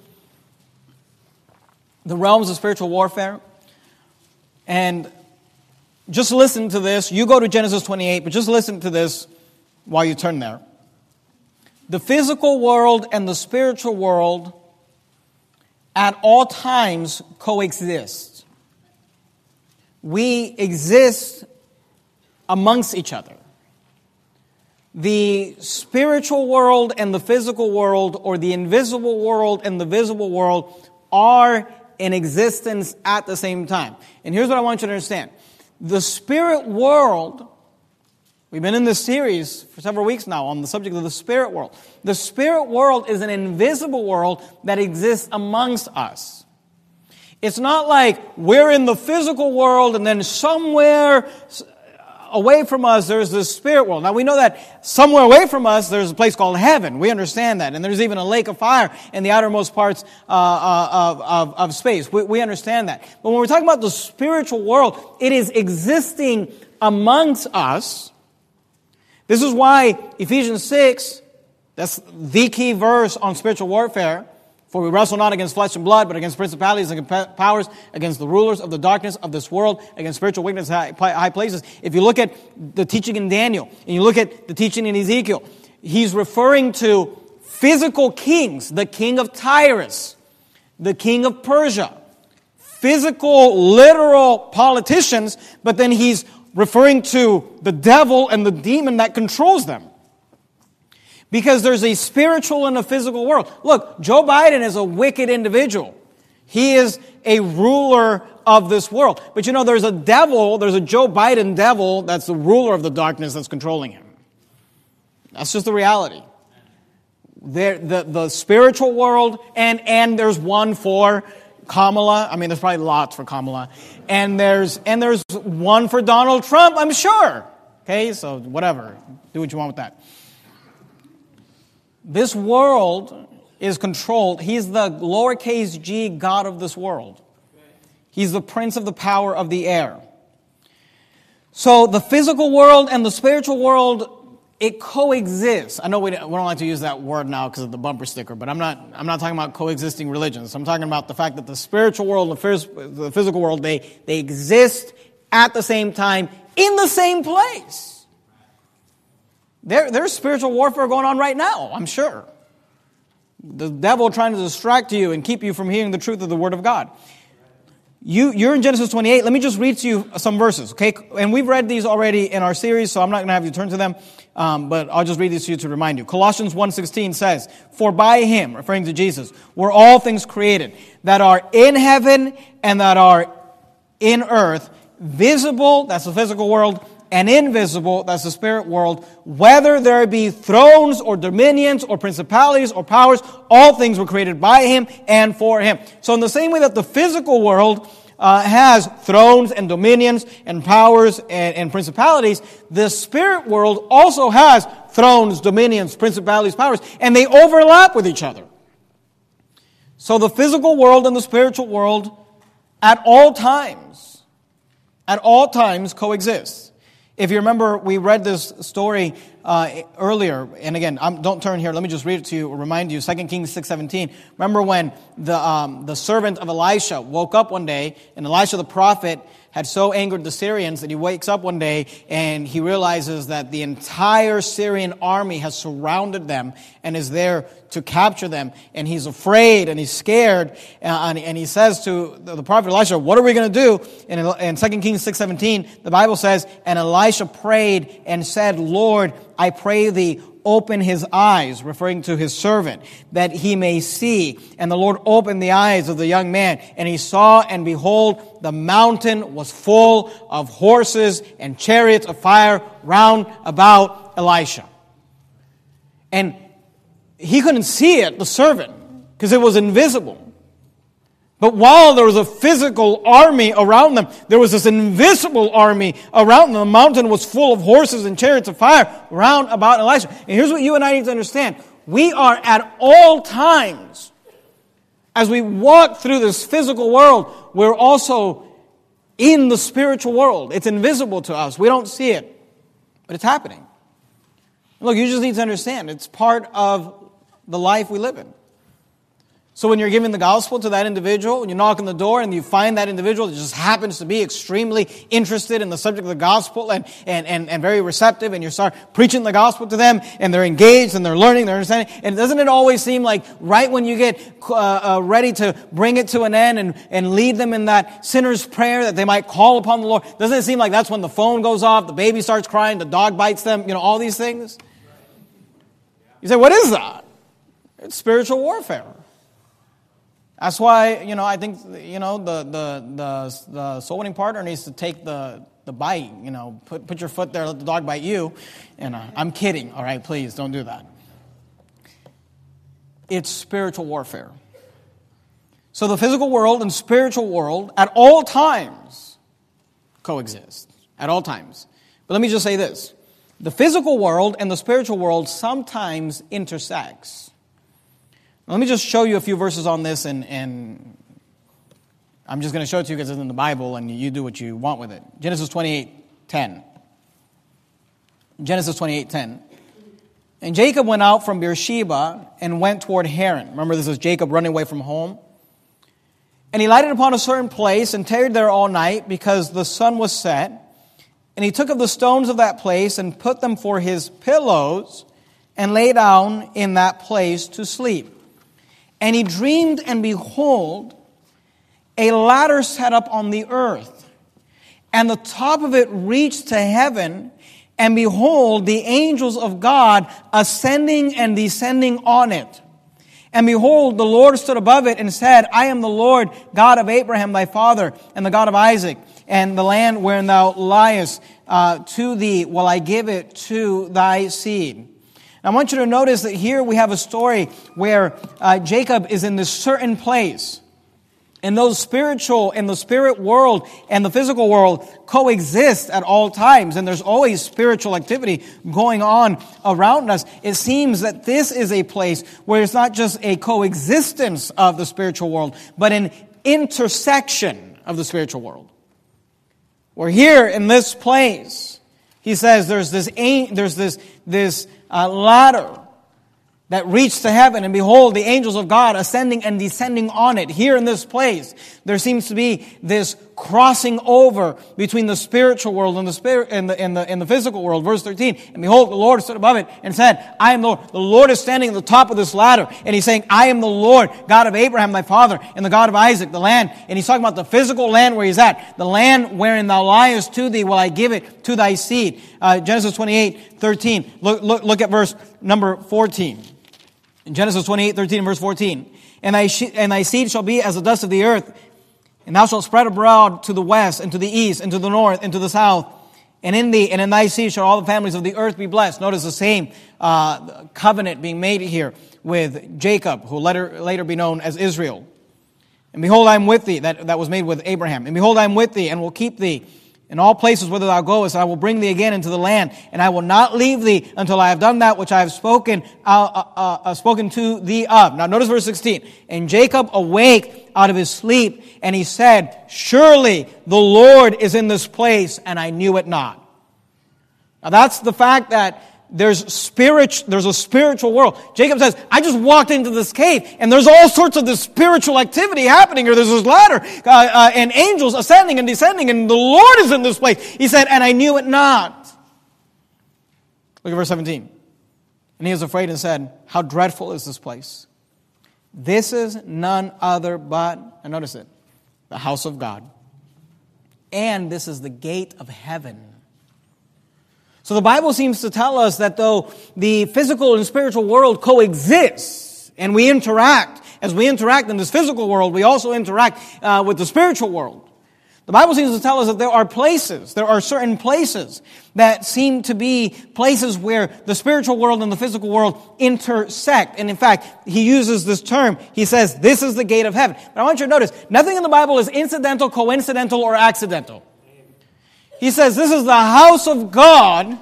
Speaker 1: The realms of spiritual warfare. And just listen to this. You go to Genesis twenty-eight, but just listen to this while you turn there. The physical world and the spiritual world at all times coexist. We exist amongst each other. The spiritual world and the physical world, or the invisible world and the visible world, are in existence at the same time. And here's what I want you to understand. The spirit world, we've been in this series for several weeks now on the subject of the spirit world. The spirit world is an invisible world that exists amongst us. It's not like we're in the physical world and then somewhere away from us there's this spirit world. Now we know that somewhere away from us there's a place called heaven. We understand that. And there's even a lake of fire in the outermost parts uh, uh, of, of, of space. We, we understand that. But when we're talking about the spiritual world, it is existing amongst us. This is why Ephesians six, that's the key verse on spiritual warfare. For we wrestle not against flesh and blood, but against principalities and powers, against the rulers of the darkness of this world, against spiritual wickedness in high places. If you look at the teaching in Daniel, and you look at the teaching in Ezekiel, he's referring to physical kings, the king of Tyrus, the king of Persia, physical, literal politicians, but then he's referring to the devil and the demon that controls them. Because there's a spiritual and a physical world. Look, Joe Biden is a wicked individual. He is a ruler of this world. But you know, there's a devil, there's a Joe Biden devil that's the ruler of the darkness that's controlling him. That's just the reality. There, the, the spiritual world, and, and there's one for Kamala. I mean, there's probably lots for Kamala. And there's, and there's one for Donald Trump, I'm sure. Okay, so whatever. Do what you want with that. This world is controlled. He's the lowercase g God of this world. He's the prince of the power of the air. So the physical world and the spiritual world, it coexists. I know we don't, we don't like to use that word now because of the bumper sticker, but I'm not I'm not talking about coexisting religions. I'm talking about the fact that the spiritual world and the physical world, they, they exist at the same time in the same place. There, there's spiritual warfare going on right now, I'm sure. The devil trying to distract you and keep you from hearing the truth of the Word of God. You, you're in Genesis twenty-eight. Let me just read to you some verses, okay? And we've read these already in our series, so I'm not going to have you turn to them, um, but I'll just read these to you to remind you. Colossians one sixteen says, "For by Him," referring to Jesus, "were all things created, that are in heaven and that are in earth, visible," that's the physical world, "and invisible," that's the spirit world, "whether there be thrones or dominions or principalities or powers, all things were created by Him and for Him." So in the same way that the physical world uh, has thrones and dominions and powers and, and principalities, the spirit world also has thrones, dominions, principalities, powers, and they overlap with each other. So the physical world and the spiritual world at all times, at all times coexist. If you remember, we read this story uh, earlier, and again, I'm, don't turn here. Let me just read it to you, remind you. Second Kings six seventeen. Remember when the um, the servant of Elisha woke up one day, and Elisha the prophet had so angered the Syrians that he wakes up one day and he realizes that the entire Syrian army has surrounded them and is there to capture them. And he's afraid and he's scared. And, and he says to the prophet Elisha, "What are we going to do?" And in Second Kings six seventeen, the Bible says, "And Elisha prayed and said, Lord, I pray thee, open his eyes," referring to his servant, "that he may see." And the Lord opened the eyes of the young man, and he saw, and behold, the mountain was full of horses and chariots of fire round about Elisha. And he couldn't see it, the servant, because it was invisible. But while there was a physical army around them, there was this invisible army around them. The mountain was full of horses and chariots of fire round about Elisha. And here's what you and I need to understand. We are at all times, as we walk through this physical world, we're also in the spiritual world. It's invisible to us. We don't see it, but it's happening. Look, you just need to understand, it's part of the life we live in. So when you're giving the gospel to that individual, when you knock on the door and you find that individual that just happens to be extremely interested in the subject of the gospel and, and, and, and very receptive, and you start preaching the gospel to them, and they're engaged and they're learning, they're understanding, and doesn't it always seem like right when you get uh, uh, ready to bring it to an end and, and lead them in that sinner's prayer that they might call upon the Lord, doesn't it seem like that's when the phone goes off, the baby starts crying, the dog bites them, you know, all these things? You say, what is that? It's spiritual warfare. That's why, you know, I think, you know, the the the, the soul winning partner needs to take the, the bite, you know, put put your foot there, let the dog bite you. And uh, I'm kidding, all right? Please don't do that. It's spiritual warfare. So the physical world and spiritual world at all times coexist. At all times. But let me just say this. The physical world and the spiritual world sometimes intersects. Let me just show you a few verses on this, and, and I'm just going to show it to you because it's in the Bible, and you do what you want with it. Genesis twenty-eight ten. Genesis twenty-eight ten. "And Jacob went out from Beersheba and went toward Haran." Remember, this is Jacob running away from home. "And he lighted upon a certain place and tarried there all night because the sun was set. And he took of the stones of that place and put them for his pillows and lay down in that place to sleep. And he dreamed, and behold, a ladder set up on the earth, and the top of it reached to heaven, and behold, the angels of God ascending and descending on it. And behold, the Lord stood above it and said, I am the Lord, God of Abraham thy father, and the God of Isaac, and the land wherein thou liest, uh, to thee will I give it to thy seed. Now, I want you to notice that here we have a story where uh, Jacob is in this certain place. And those spiritual and the spirit world and the physical world coexist at all times. And there's always spiritual activity going on around us. It seems that this is a place where it's not just a coexistence of the spiritual world, but an intersection of the spiritual world. We're here in this place. He says there's this there's this this uh, ladder that reached to heaven, and behold, the angels of God ascending and descending on it. Here in this place, there seems to be this crossing over between the spiritual world and the spirit and the, and the, and the physical world. Verse thirteen, and behold, the Lord stood above it and said, I am the Lord. The Lord is standing at the top of this ladder, and He's saying, I am the Lord, God of Abraham, thy father, and the God of Isaac, the land. And He's talking about the physical land where He's at. The land wherein thou liest to thee will I give it to thy seed. Uh, Genesis twenty-eight, thirteen. Look, look, look at verse number fourteen. In Genesis twenty-eight, thirteen, and verse fourteen. And thy, she- and thy seed shall be as the dust of the earth, and thou shalt spread abroad to the west, and to the east, and to the north, and to the south. And in thee, and in thy seed shall all the families of the earth be blessed. Notice the same uh, covenant being made here with Jacob, who will later, later be known as Israel. And behold, I am with thee, that, that was made with Abraham. And behold, I am with thee, and will keep thee in all places whither thou goest. I will bring thee again into the land, and I will not leave thee until I have done that which I have spoken, uh, uh, uh, spoken to thee of. Now notice verse sixteen. And Jacob awake out of his sleep, and he said, surely the Lord is in this place, and I knew it not. Now that's the fact that there's spirit, there's a spiritual world. Jacob says, I just walked into this cave, and there's all sorts of this spiritual activity happening here. There's this ladder, uh, uh, and angels ascending and descending, and the Lord is in this place. He said, and I knew it not. Look at verse seventeen. And he was afraid and said, how dreadful is this place? This is none other but, and notice it, the house of God. And this is the gate of heaven. So the Bible seems to tell us that though the physical and spiritual world coexist, and we interact, as we interact in this physical world, we also interact uh, with the spiritual world. The Bible seems to tell us that there are places, there are certain places that seem to be places where the spiritual world and the physical world intersect. And in fact, he uses this term. He says, this is the gate of heaven. But I want you to notice, nothing in the Bible is incidental, coincidental, or accidental. He says, this is the house of God,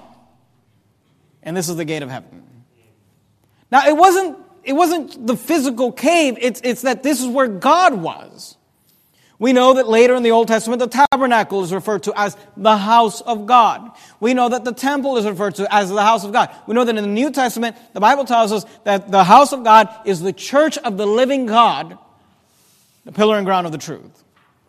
Speaker 1: and this is the gate of heaven. Now, it wasn't, it wasn't the physical cave. It's, it's that this is where God was. We know that later in the Old Testament, the tabernacle is referred to as the house of God. We know that the temple is referred to as the house of God. We know that in the New Testament, the Bible tells us that the house of God is the church of the living God, the pillar and ground of the truth.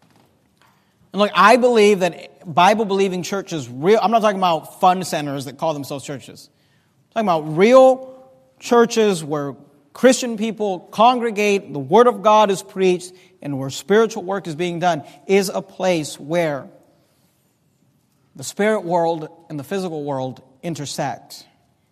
Speaker 1: And look, I believe that Bible-believing churches, real, I'm not talking about fun centers that call themselves churches. I'm talking about real churches where Christian people congregate, the Word of God is preached, and where spiritual work is being done, is a place where the spirit world and the physical world intersect.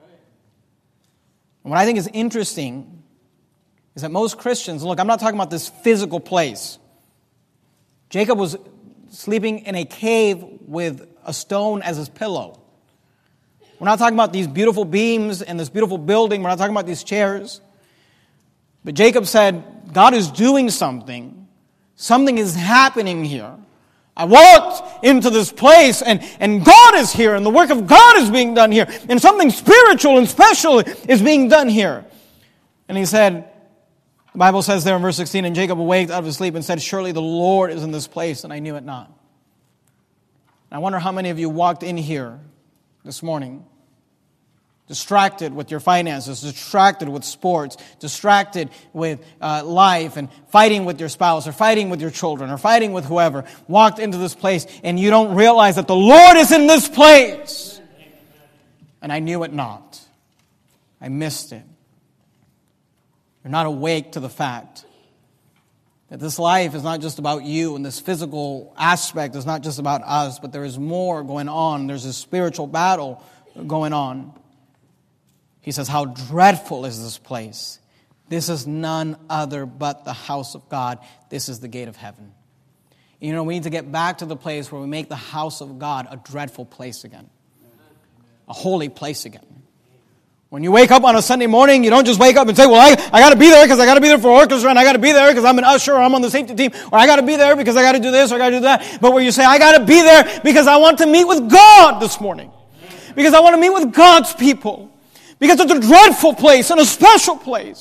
Speaker 1: And what I think is interesting is that most Christians, look, I'm not talking about this physical place. Jacob was sleeping in a cave with a stone as his pillow. We're not talking about these beautiful beams and this beautiful building. We're not talking about these chairs. But Jacob said, God is doing something. Something is happening here. I walked into this place and, and God is here and the work of God is being done here. And something spiritual and special is being done here. And he said, the Bible says there in verse sixteen, and Jacob awaked out of his sleep and said, surely the Lord is in this place, and I knew it not. And I wonder how many of you walked in here this morning distracted with your finances, distracted with sports, distracted with uh, life, and fighting with your spouse, or fighting with your children, or fighting with whoever, walked into this place, and you don't realize that the Lord is in this place. And I knew it not. I missed it. You're not awake to the fact that this life is not just about you, and this physical aspect is not just about us, but there is more going on. There's a spiritual battle going on. He says, how dreadful is this place? This is none other but the house of God. This is the gate of heaven. You know, we need to get back to the place where we make the house of God a dreadful place again. A holy place again. When you wake up on a Sunday morning, you don't just wake up and say, well, I, I got to be there because I got to be there for orchestra, and I got to be there because I'm an usher, or I'm on the safety team, or I got to be there because I got to do this, or I got to do that. But where you say, I got to be there because I want to meet with God this morning. Because I want to meet with God's people. Because it's a dreadful place and a special place.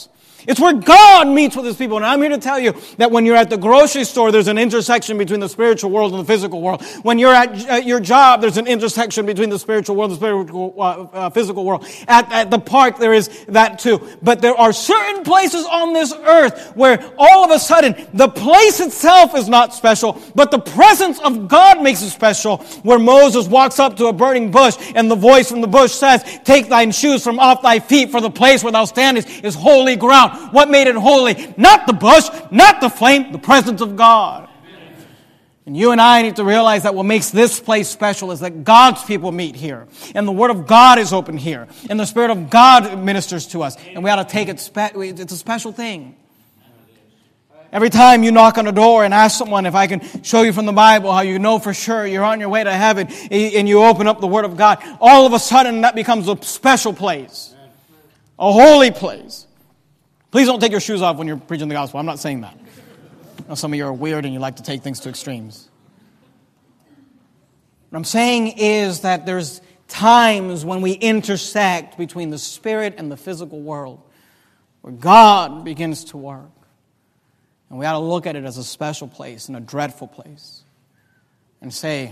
Speaker 1: It's where God meets with His people. And I'm here to tell you that when you're at the grocery store, there's an intersection between the spiritual world and the physical world. When you're at, at your job, there's an intersection between the spiritual world and the spiritual, uh, uh, physical world. At, at the park, there is that too. But there are certain places on this earth where all of a sudden, the place itself is not special, but the presence of God makes it special. Where Moses walks up to a burning bush and the voice from the bush says, "Take thine shoes from off thy feet, for the place where thou standest is holy ground." What made it holy? Not the bush, not the flame, the presence of God. And you and I need to realize that what makes this place special is that God's people meet here. And the Word of God is open here. And the Spirit of God ministers to us. And we ought to take it, spe- it's a special thing. Every time you knock on a door and ask someone if I can show you from the Bible how you know for sure you're on your way to heaven, and you open up the Word of God, all of a sudden that becomes a special place. A holy place. Please don't take your shoes off when you're preaching the gospel. I'm not saying that. I know some of you are weird and you like to take things to extremes. What I'm saying is that there's times when we intersect between the spirit and the physical world, where God begins to work. And we ought to look at it as a special place and a dreadful place. And say,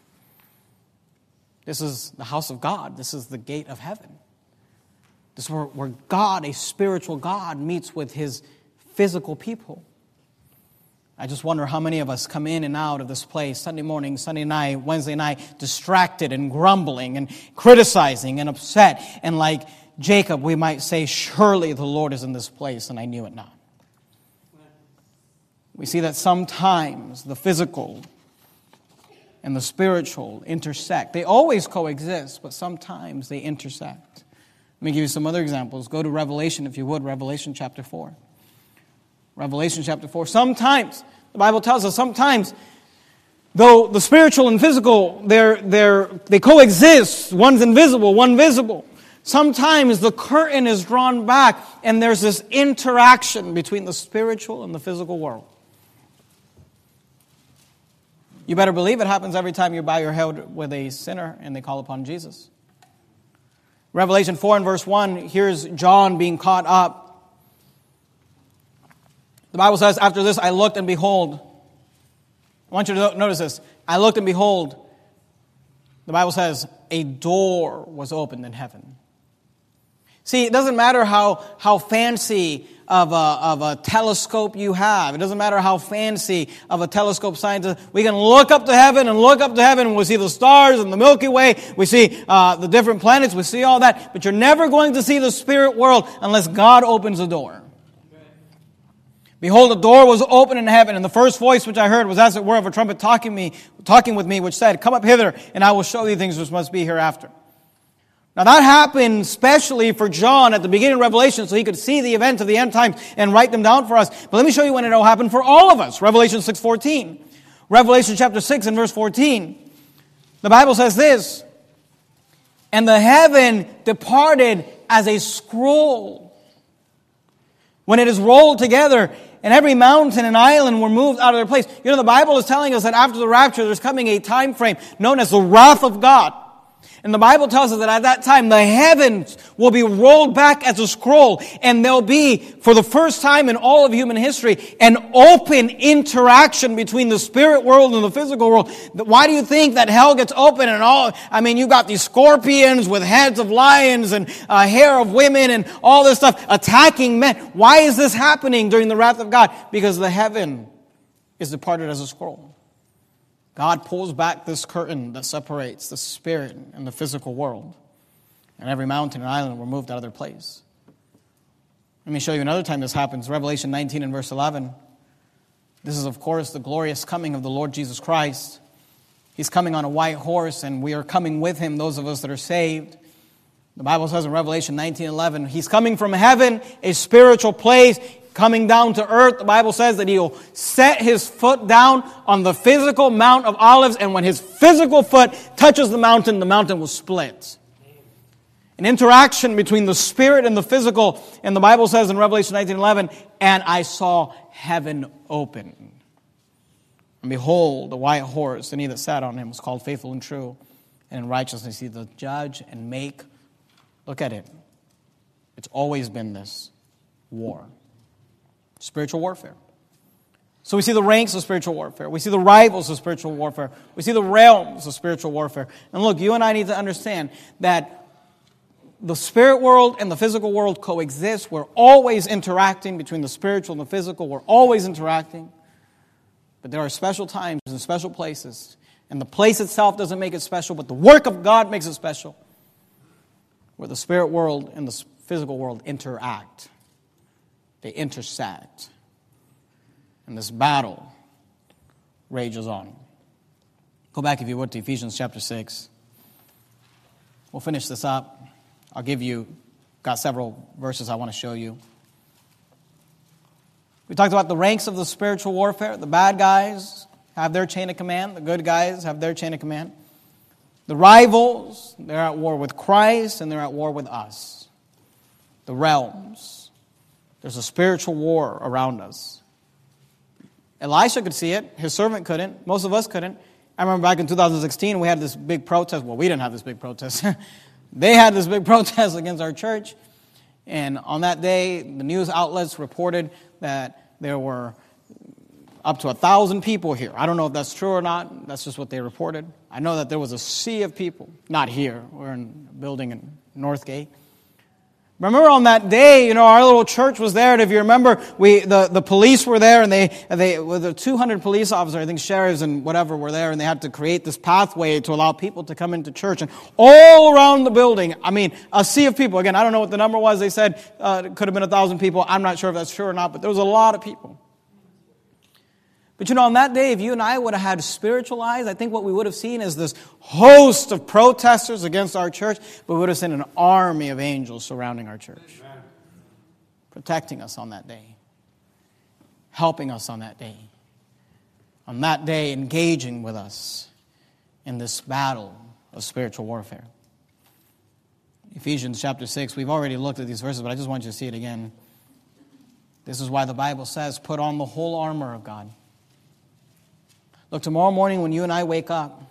Speaker 1: this is the house of God. This is the gate of heaven. This is where, where God, a spiritual God, meets with His physical people. I just wonder how many of us come in and out of this place Sunday morning, Sunday night, Wednesday night, distracted and grumbling and criticizing and upset. And like Jacob, we might say, surely the Lord is in this place, and I knew it not. We see that sometimes the physical and the spiritual intersect. They always coexist, but sometimes they intersect. Let me give you some other examples. Go to Revelation, if you would, Revelation chapter four. Revelation chapter four. Sometimes, the Bible tells us, sometimes, though the spiritual and physical, they're, they're, they coexist. One's invisible, one visible. Sometimes the curtain is drawn back and there's this interaction between the spiritual and the physical world. You better believe it happens every time you bow your head with a sinner and they call upon Jesus. Revelation four and verse one, here's John being caught up. The Bible says, after this I looked and behold. I want you to notice this. I looked and behold. The Bible says, a door was opened in heaven. See, it doesn't matter how, how fancy of a, of a telescope you have. It doesn't matter how fancy of a telescope scientist. We can look up to heaven and look up to heaven and we'll see the stars and the Milky Way. We see uh, the different planets. We see all that. But you're never going to see the spirit world unless God opens the door. Behold, a door was opened in heaven, and the first voice which I heard was as it were of a trumpet talking me, talking with me, which said, "Come up hither, and I will show thee things which must be hereafter." Now that happened specially for John at the beginning of Revelation, so he could see the events of the end times and write them down for us. But let me show you when it all happened for all of us. Revelation six fourteen. Revelation chapter six and verse fourteen. The Bible says this, "And the heaven departed as a scroll, when it is rolled together, and every mountain and island were moved out of their place." You know, the Bible is telling us that after the rapture, there's coming a time frame known as the wrath of God. And the Bible tells us that at that time, the heavens will be rolled back as a scroll. And there'll be, for the first time in all of human history, an open interaction between the spirit world and the physical world. Why do you think that hell gets open and all? I mean, you've got these scorpions with heads of lions and uh, hair of women and all this stuff attacking men. Why is this happening during the wrath of God? Because the heaven is departed as a scroll. God pulls back this curtain that separates the spirit and the physical world. And every mountain and island were moved out of their place. Let me show you another time this happens. Revelation nineteen and verse eleven. This is, of course, the glorious coming of the Lord Jesus Christ. He's coming on a white horse, and we are coming with Him, those of us that are saved. The Bible says in Revelation nineteen eleven, He's coming from heaven, a spiritual place, coming down to earth. The Bible says that He'll set His foot down on the physical Mount of Olives, and when His physical foot touches the mountain, the mountain will split. An interaction between the spirit and the physical. And the Bible says in Revelation nineteen eleven, "And I saw heaven open. And behold, a white horse, and he that sat on him was called Faithful and True. And in righteousness He doth judge and make," look at it, it's always been this, war. Spiritual warfare. So we see the ranks of spiritual warfare. We see the rivals of spiritual warfare. We see the realms of spiritual warfare. And look, you and I need to understand that the spirit world and the physical world coexist. We're always interacting between the spiritual and the physical. We're always interacting. But there are special times and special places. And the place itself doesn't make it special, but the work of God makes it special. Where the spirit world and the physical world interact. They intersect. And this battle rages on. Go back, if you would, to Ephesians chapter six. We'll finish this up. I'll give you, got several verses I want to show you. We talked about the ranks of the spiritual warfare. The bad guys have their chain of command. The good guys have their chain of command. The rivals, they're at war with Christ and they're at war with us. The realms. There's a spiritual war around us. Elisha could see it. His servant couldn't. Most of us couldn't. I remember back in two thousand sixteen, we had this big protest. Well, we didn't have this big protest. They had this big protest against our church. And on that day, the news outlets reported that there were up to a thousand people here. I don't know if that's true or not. That's just what they reported. I know that there was a sea of people. Not here. We're in a building in Northgate. Remember on that day, you know, our little church was there, and if you remember, we the, the police were there, and they they with the two hundred police officers, I think sheriffs and whatever were there, and they had to create this pathway to allow people to come into church, and all around the building, I mean, a sea of people. Again, I don't know what the number was. They said uh, it could have been a thousand people. I'm not sure if that's true or not, but there was a lot of people. But you know, on that day, if you and I would have had spiritual eyes, I think what we would have seen is this host of protesters against our church, but we would have seen an army of angels surrounding our church, Amen. Protecting us on that day, helping us on that day, on that day engaging with us in this battle of spiritual warfare. Ephesians chapter six, we've already looked at these verses, but I just want you to see it again. This is why the Bible says, put on the whole armor of God. Look, tomorrow morning when you and I wake up,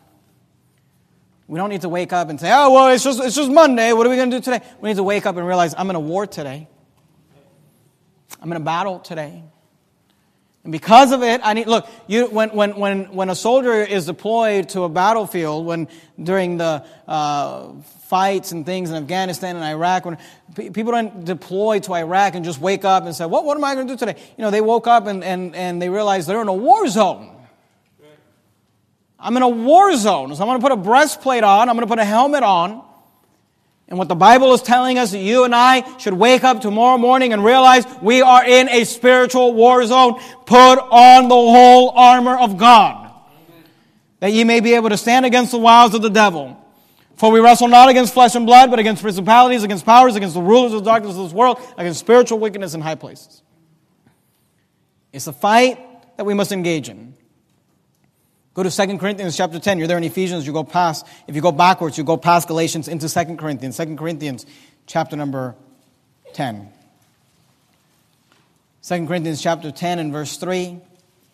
Speaker 1: we don't need to wake up and say, oh, well, it's just it's just Monday. What are we going to do today? We need to wake up and realize, I'm in a war today. I'm in a battle today. And because of it, I need, look, you, when, when, when, when a soldier is deployed to a battlefield, when during the uh, fights and things in Afghanistan and Iraq, when people don't deploy to Iraq and just wake up and say, what, what am I going to do today? You know, they woke up and, and, and they realized they're in a war zone. I'm in a war zone, so I'm going to put a breastplate on, I'm going to put a helmet on. And what the Bible is telling us, that you and I should wake up tomorrow morning and realize we are in a spiritual war zone. Put on the whole armor of God, Amen. That ye may be able to stand against the wiles of the devil. For we wrestle not against flesh and blood, but against principalities, against powers, against the rulers of the darkness of this world, against spiritual wickedness in high places. It's a fight that we must engage in. Go to Second Corinthians chapter ten. You're there in Ephesians. You go past, if you go backwards, you go past Galatians into Second Corinthians. Second Corinthians chapter number ten. Second Corinthians chapter ten and verse three.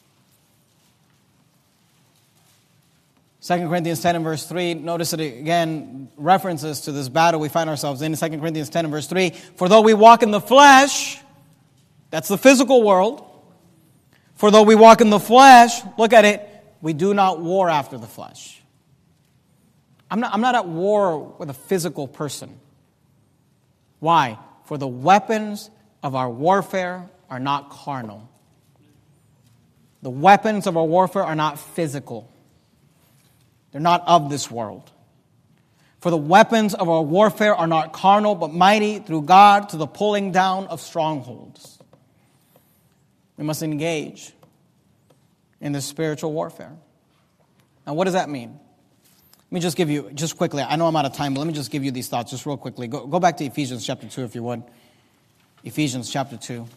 Speaker 1: Second Corinthians ten and verse three. Notice it again, references to this battle we find ourselves in. Second Corinthians ten and verse three. For though we walk in the flesh, that's the physical world. For though we walk in the flesh, look at it, we do not war after the flesh. I'm not, I'm not at war with a physical person. Why? For the weapons of our warfare are not carnal. The weapons of our warfare are not physical. They're not of this world. For the weapons of our warfare are not carnal, but mighty through God to the pulling down of strongholds. We must engage in this spiritual warfare. Now, what does that mean? Let me just give you, just quickly, I know I'm out of time, but let me just give you these thoughts just real quickly. Go, go back to Ephesians chapter two, if you would. Ephesians chapter two.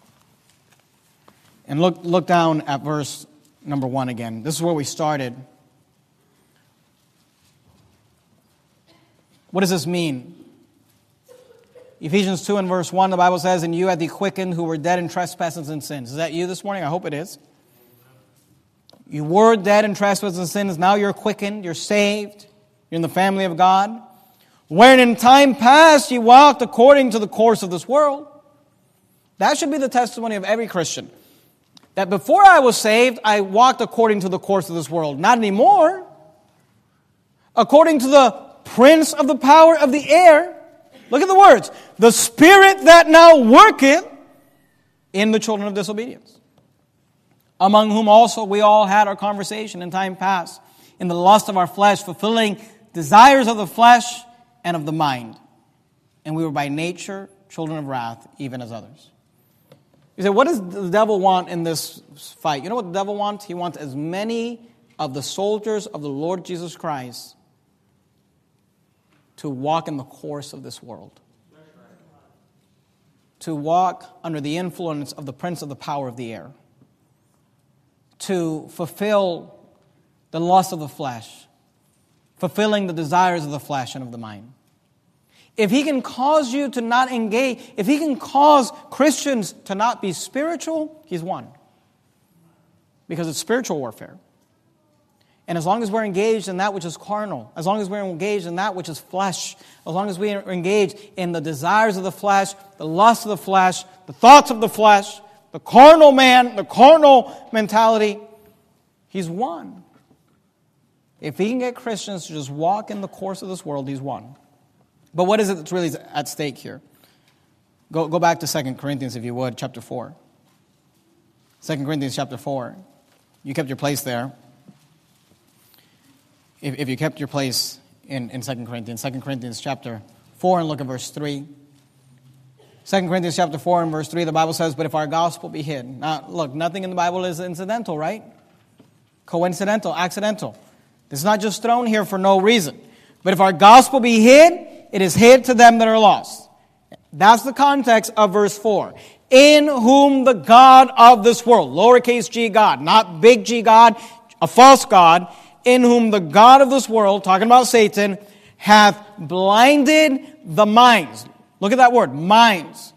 Speaker 1: And look, look down at verse number one again. This is where we started. What does this mean? Ephesians two and verse one, the Bible says, and you had thee quickened who were dead in trespasses and sins. Is that you this morning? I hope it is. You were dead in trespasses and sins. Now you're quickened. You're saved. You're in the family of God. Wherein in time past ye walked according to the course of this world, That should be the testimony of every Christian. That before I was saved, I walked according to the course of this world. Not anymore. According to the prince of the power of the air. Look at the words. The spirit that now worketh in the children of disobedience. Among whom also we all had our conversation in time past, in the lust of our flesh, fulfilling desires of the flesh and of the mind. And we were by nature children of wrath, even as others. You say, what does the devil want in this fight? You know what the devil wants? He wants as many of the soldiers of the Lord Jesus Christ to walk in the course of this world. To walk under the influence of the prince of the power of the air. To fulfill the lust of the flesh. Fulfilling the desires of the flesh and of the mind. If he can cause you to not engage, if he can cause Christians to not be spiritual, he's won. Because it's spiritual warfare. And as long as we're engaged in that which is carnal, as long as we're engaged in that which is flesh, as long as we are engaged in the desires of the flesh, the lust of the flesh, the thoughts of the flesh, the carnal man, the carnal mentality, he's won. If he can get Christians to just walk in the course of this world, he's won. But what is it that's really at stake here? Go, go back to Second Corinthians, if you would, chapter four. Second Corinthians chapter four. You kept your place there. If, if you kept your place in, in Second Corinthians, Second Corinthians chapter four, and look at verse three. Second Corinthians chapter four and verse three, the Bible says, but if our gospel be hid. Now, look, nothing in the Bible is incidental, right? Coincidental, accidental. It's not just thrown here for no reason. But if our gospel be hid, it is hid to them that are lost. That's the context of verse four. In whom the God of this world, lowercase g God, not big G God, a false God, in whom the God of this world, talking about Satan, hath blinded the minds. Look at that word, minds.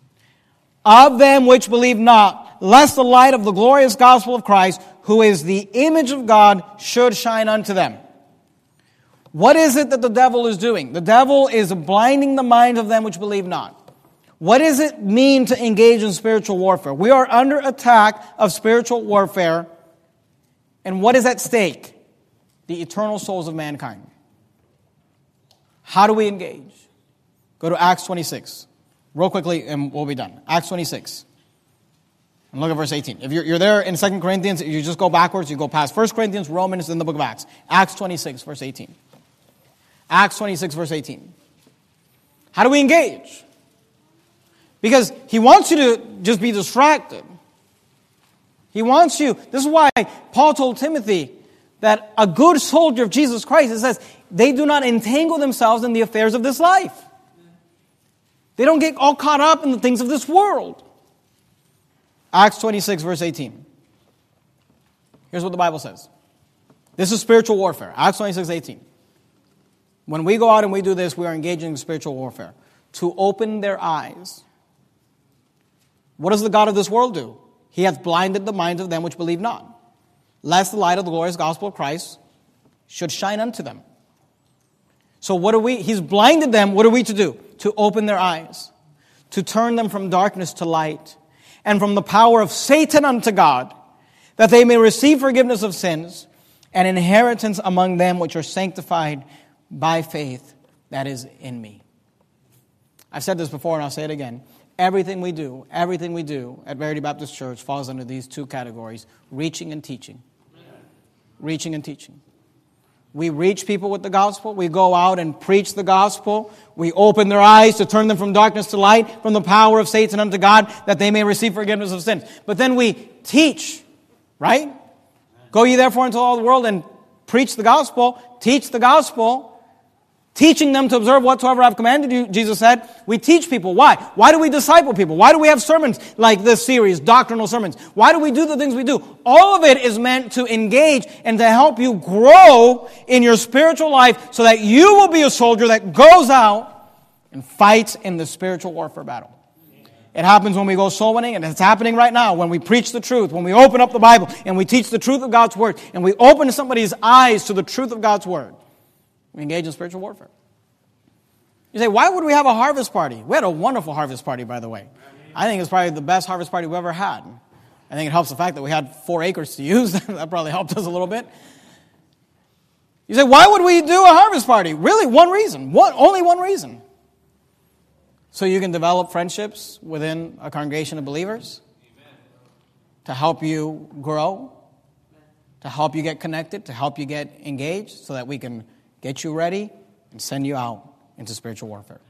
Speaker 1: Of them which believe not, lest the light of the glorious gospel of Christ, who is the image of God, should shine unto them. What is it that the devil is doing? The devil is blinding the minds of them which believe not. What does it mean to engage in spiritual warfare? We are under attack of spiritual warfare. And what is at stake? The eternal souls of mankind. How do we engage? Go to Acts twenty-six. Real quickly and we'll be done. Acts twenty-six. And look at verse eighteen. If you're, you're there in Second Corinthians, you just go backwards. You go past First Corinthians, Romans, then the book of Acts. Acts twenty-six, verse eighteen. Acts twenty-six, verse eighteen. How do we engage? Because he wants you to just be distracted. He wants you. This is why Paul told Timothy that a good soldier of Jesus Christ, it says, they do not entangle themselves in the affairs of this life. They don't get all caught up in the things of this world. Acts twenty-six, verse eighteen. Here's what the Bible says. This is spiritual warfare. Acts twenty-six, eighteen. When we go out and we do this, we are engaging in spiritual warfare. To open their eyes. What does the God of this world do? He hath blinded the minds of them which believe not, lest the light of the glorious gospel of Christ should shine unto them. So what are we? He's blinded them. What are we to do? To open their eyes. To turn them from darkness to light. And from the power of Satan unto God, that they may receive forgiveness of sins and inheritance among them which are sanctified by faith that is in me. I've said this before and I'll say it again. Everything we do, everything we do at Verity Baptist Church falls under these two categories, reaching and teaching. Reaching and teaching. We reach people with the gospel. We go out and preach the gospel. We open their eyes to turn them from darkness to light, from the power of Satan unto God, that they may receive forgiveness of sins. But then we teach, right? Go ye therefore into all the world and preach the gospel, teach the gospel, teaching them to observe whatsoever I've commanded you, Jesus said. We teach people. Why? Why do we disciple people? Why do we have sermons like this series, doctrinal sermons? Why do we do the things we do? All of it is meant to engage and to help you grow in your spiritual life so that you will be a soldier that goes out and fights in the spiritual warfare battle. It happens when we go soul winning, and it's happening right now when we preach the truth, when we open up the Bible and we teach the truth of God's Word, and we open somebody's eyes to the truth of God's Word. We engage in spiritual warfare. You say, why would we have a harvest party? We had a wonderful harvest party, by the way. I think it's probably the best harvest party we ever had. I think it helps the fact that we had four acres to use. That probably helped us a little bit. You say, why would we do a harvest party? Really, one reason. One, only one reason. So you can develop friendships within a congregation of believers. Amen. To help you grow. To help you get connected. To help you get engaged. So that we can get you ready and send you out into spiritual warfare.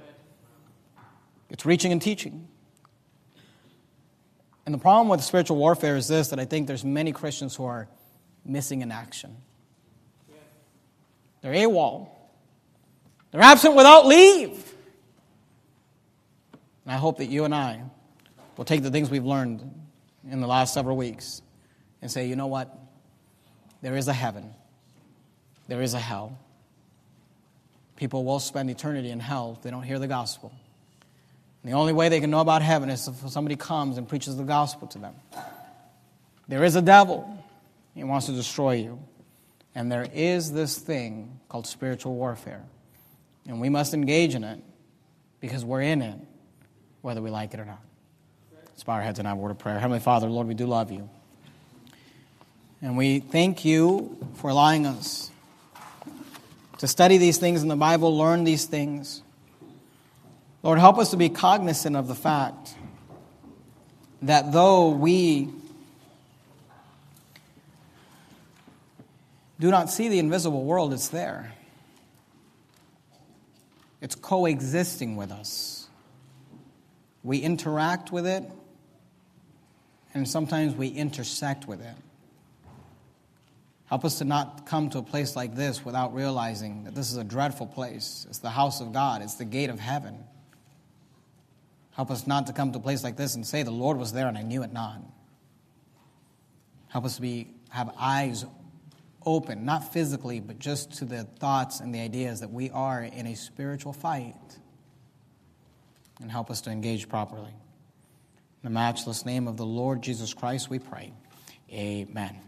Speaker 1: It's reaching and teaching. And the problem with spiritual warfare is this, that I think there's many Christians who are missing in action. They're AWOL. They're absent without leave. And I hope that you and I will take the things we've learned in the last several weeks and say, you know what? There is a heaven. There is a hell. People will spend eternity in hell if they don't hear the gospel. And the only way they can know about heaven is if somebody comes and preaches the gospel to them. There is a devil. He wants to destroy you. And there is this thing called spiritual warfare. And we must engage in it because we're in it, whether we like it or not. Let's bow our heads and have a word of prayer. Heavenly Father, Lord, we do love you. And we thank you for allowing us to study these things in the Bible, learn these things. Lord, help us to be cognizant of the fact that though we do not see the invisible world, it's there. It's coexisting with us. We interact with it, and sometimes we intersect with it. Help us to not come to a place like this without realizing that this is a dreadful place. It's the house of God. It's the gate of heaven. Help us not to come to a place like this and say, the Lord was there and I knew it not. Help us to be have eyes open, not physically, but just to the thoughts and the ideas that we are in a spiritual fight. And help us to engage properly. In the matchless name of the Lord Jesus Christ, we pray. Amen.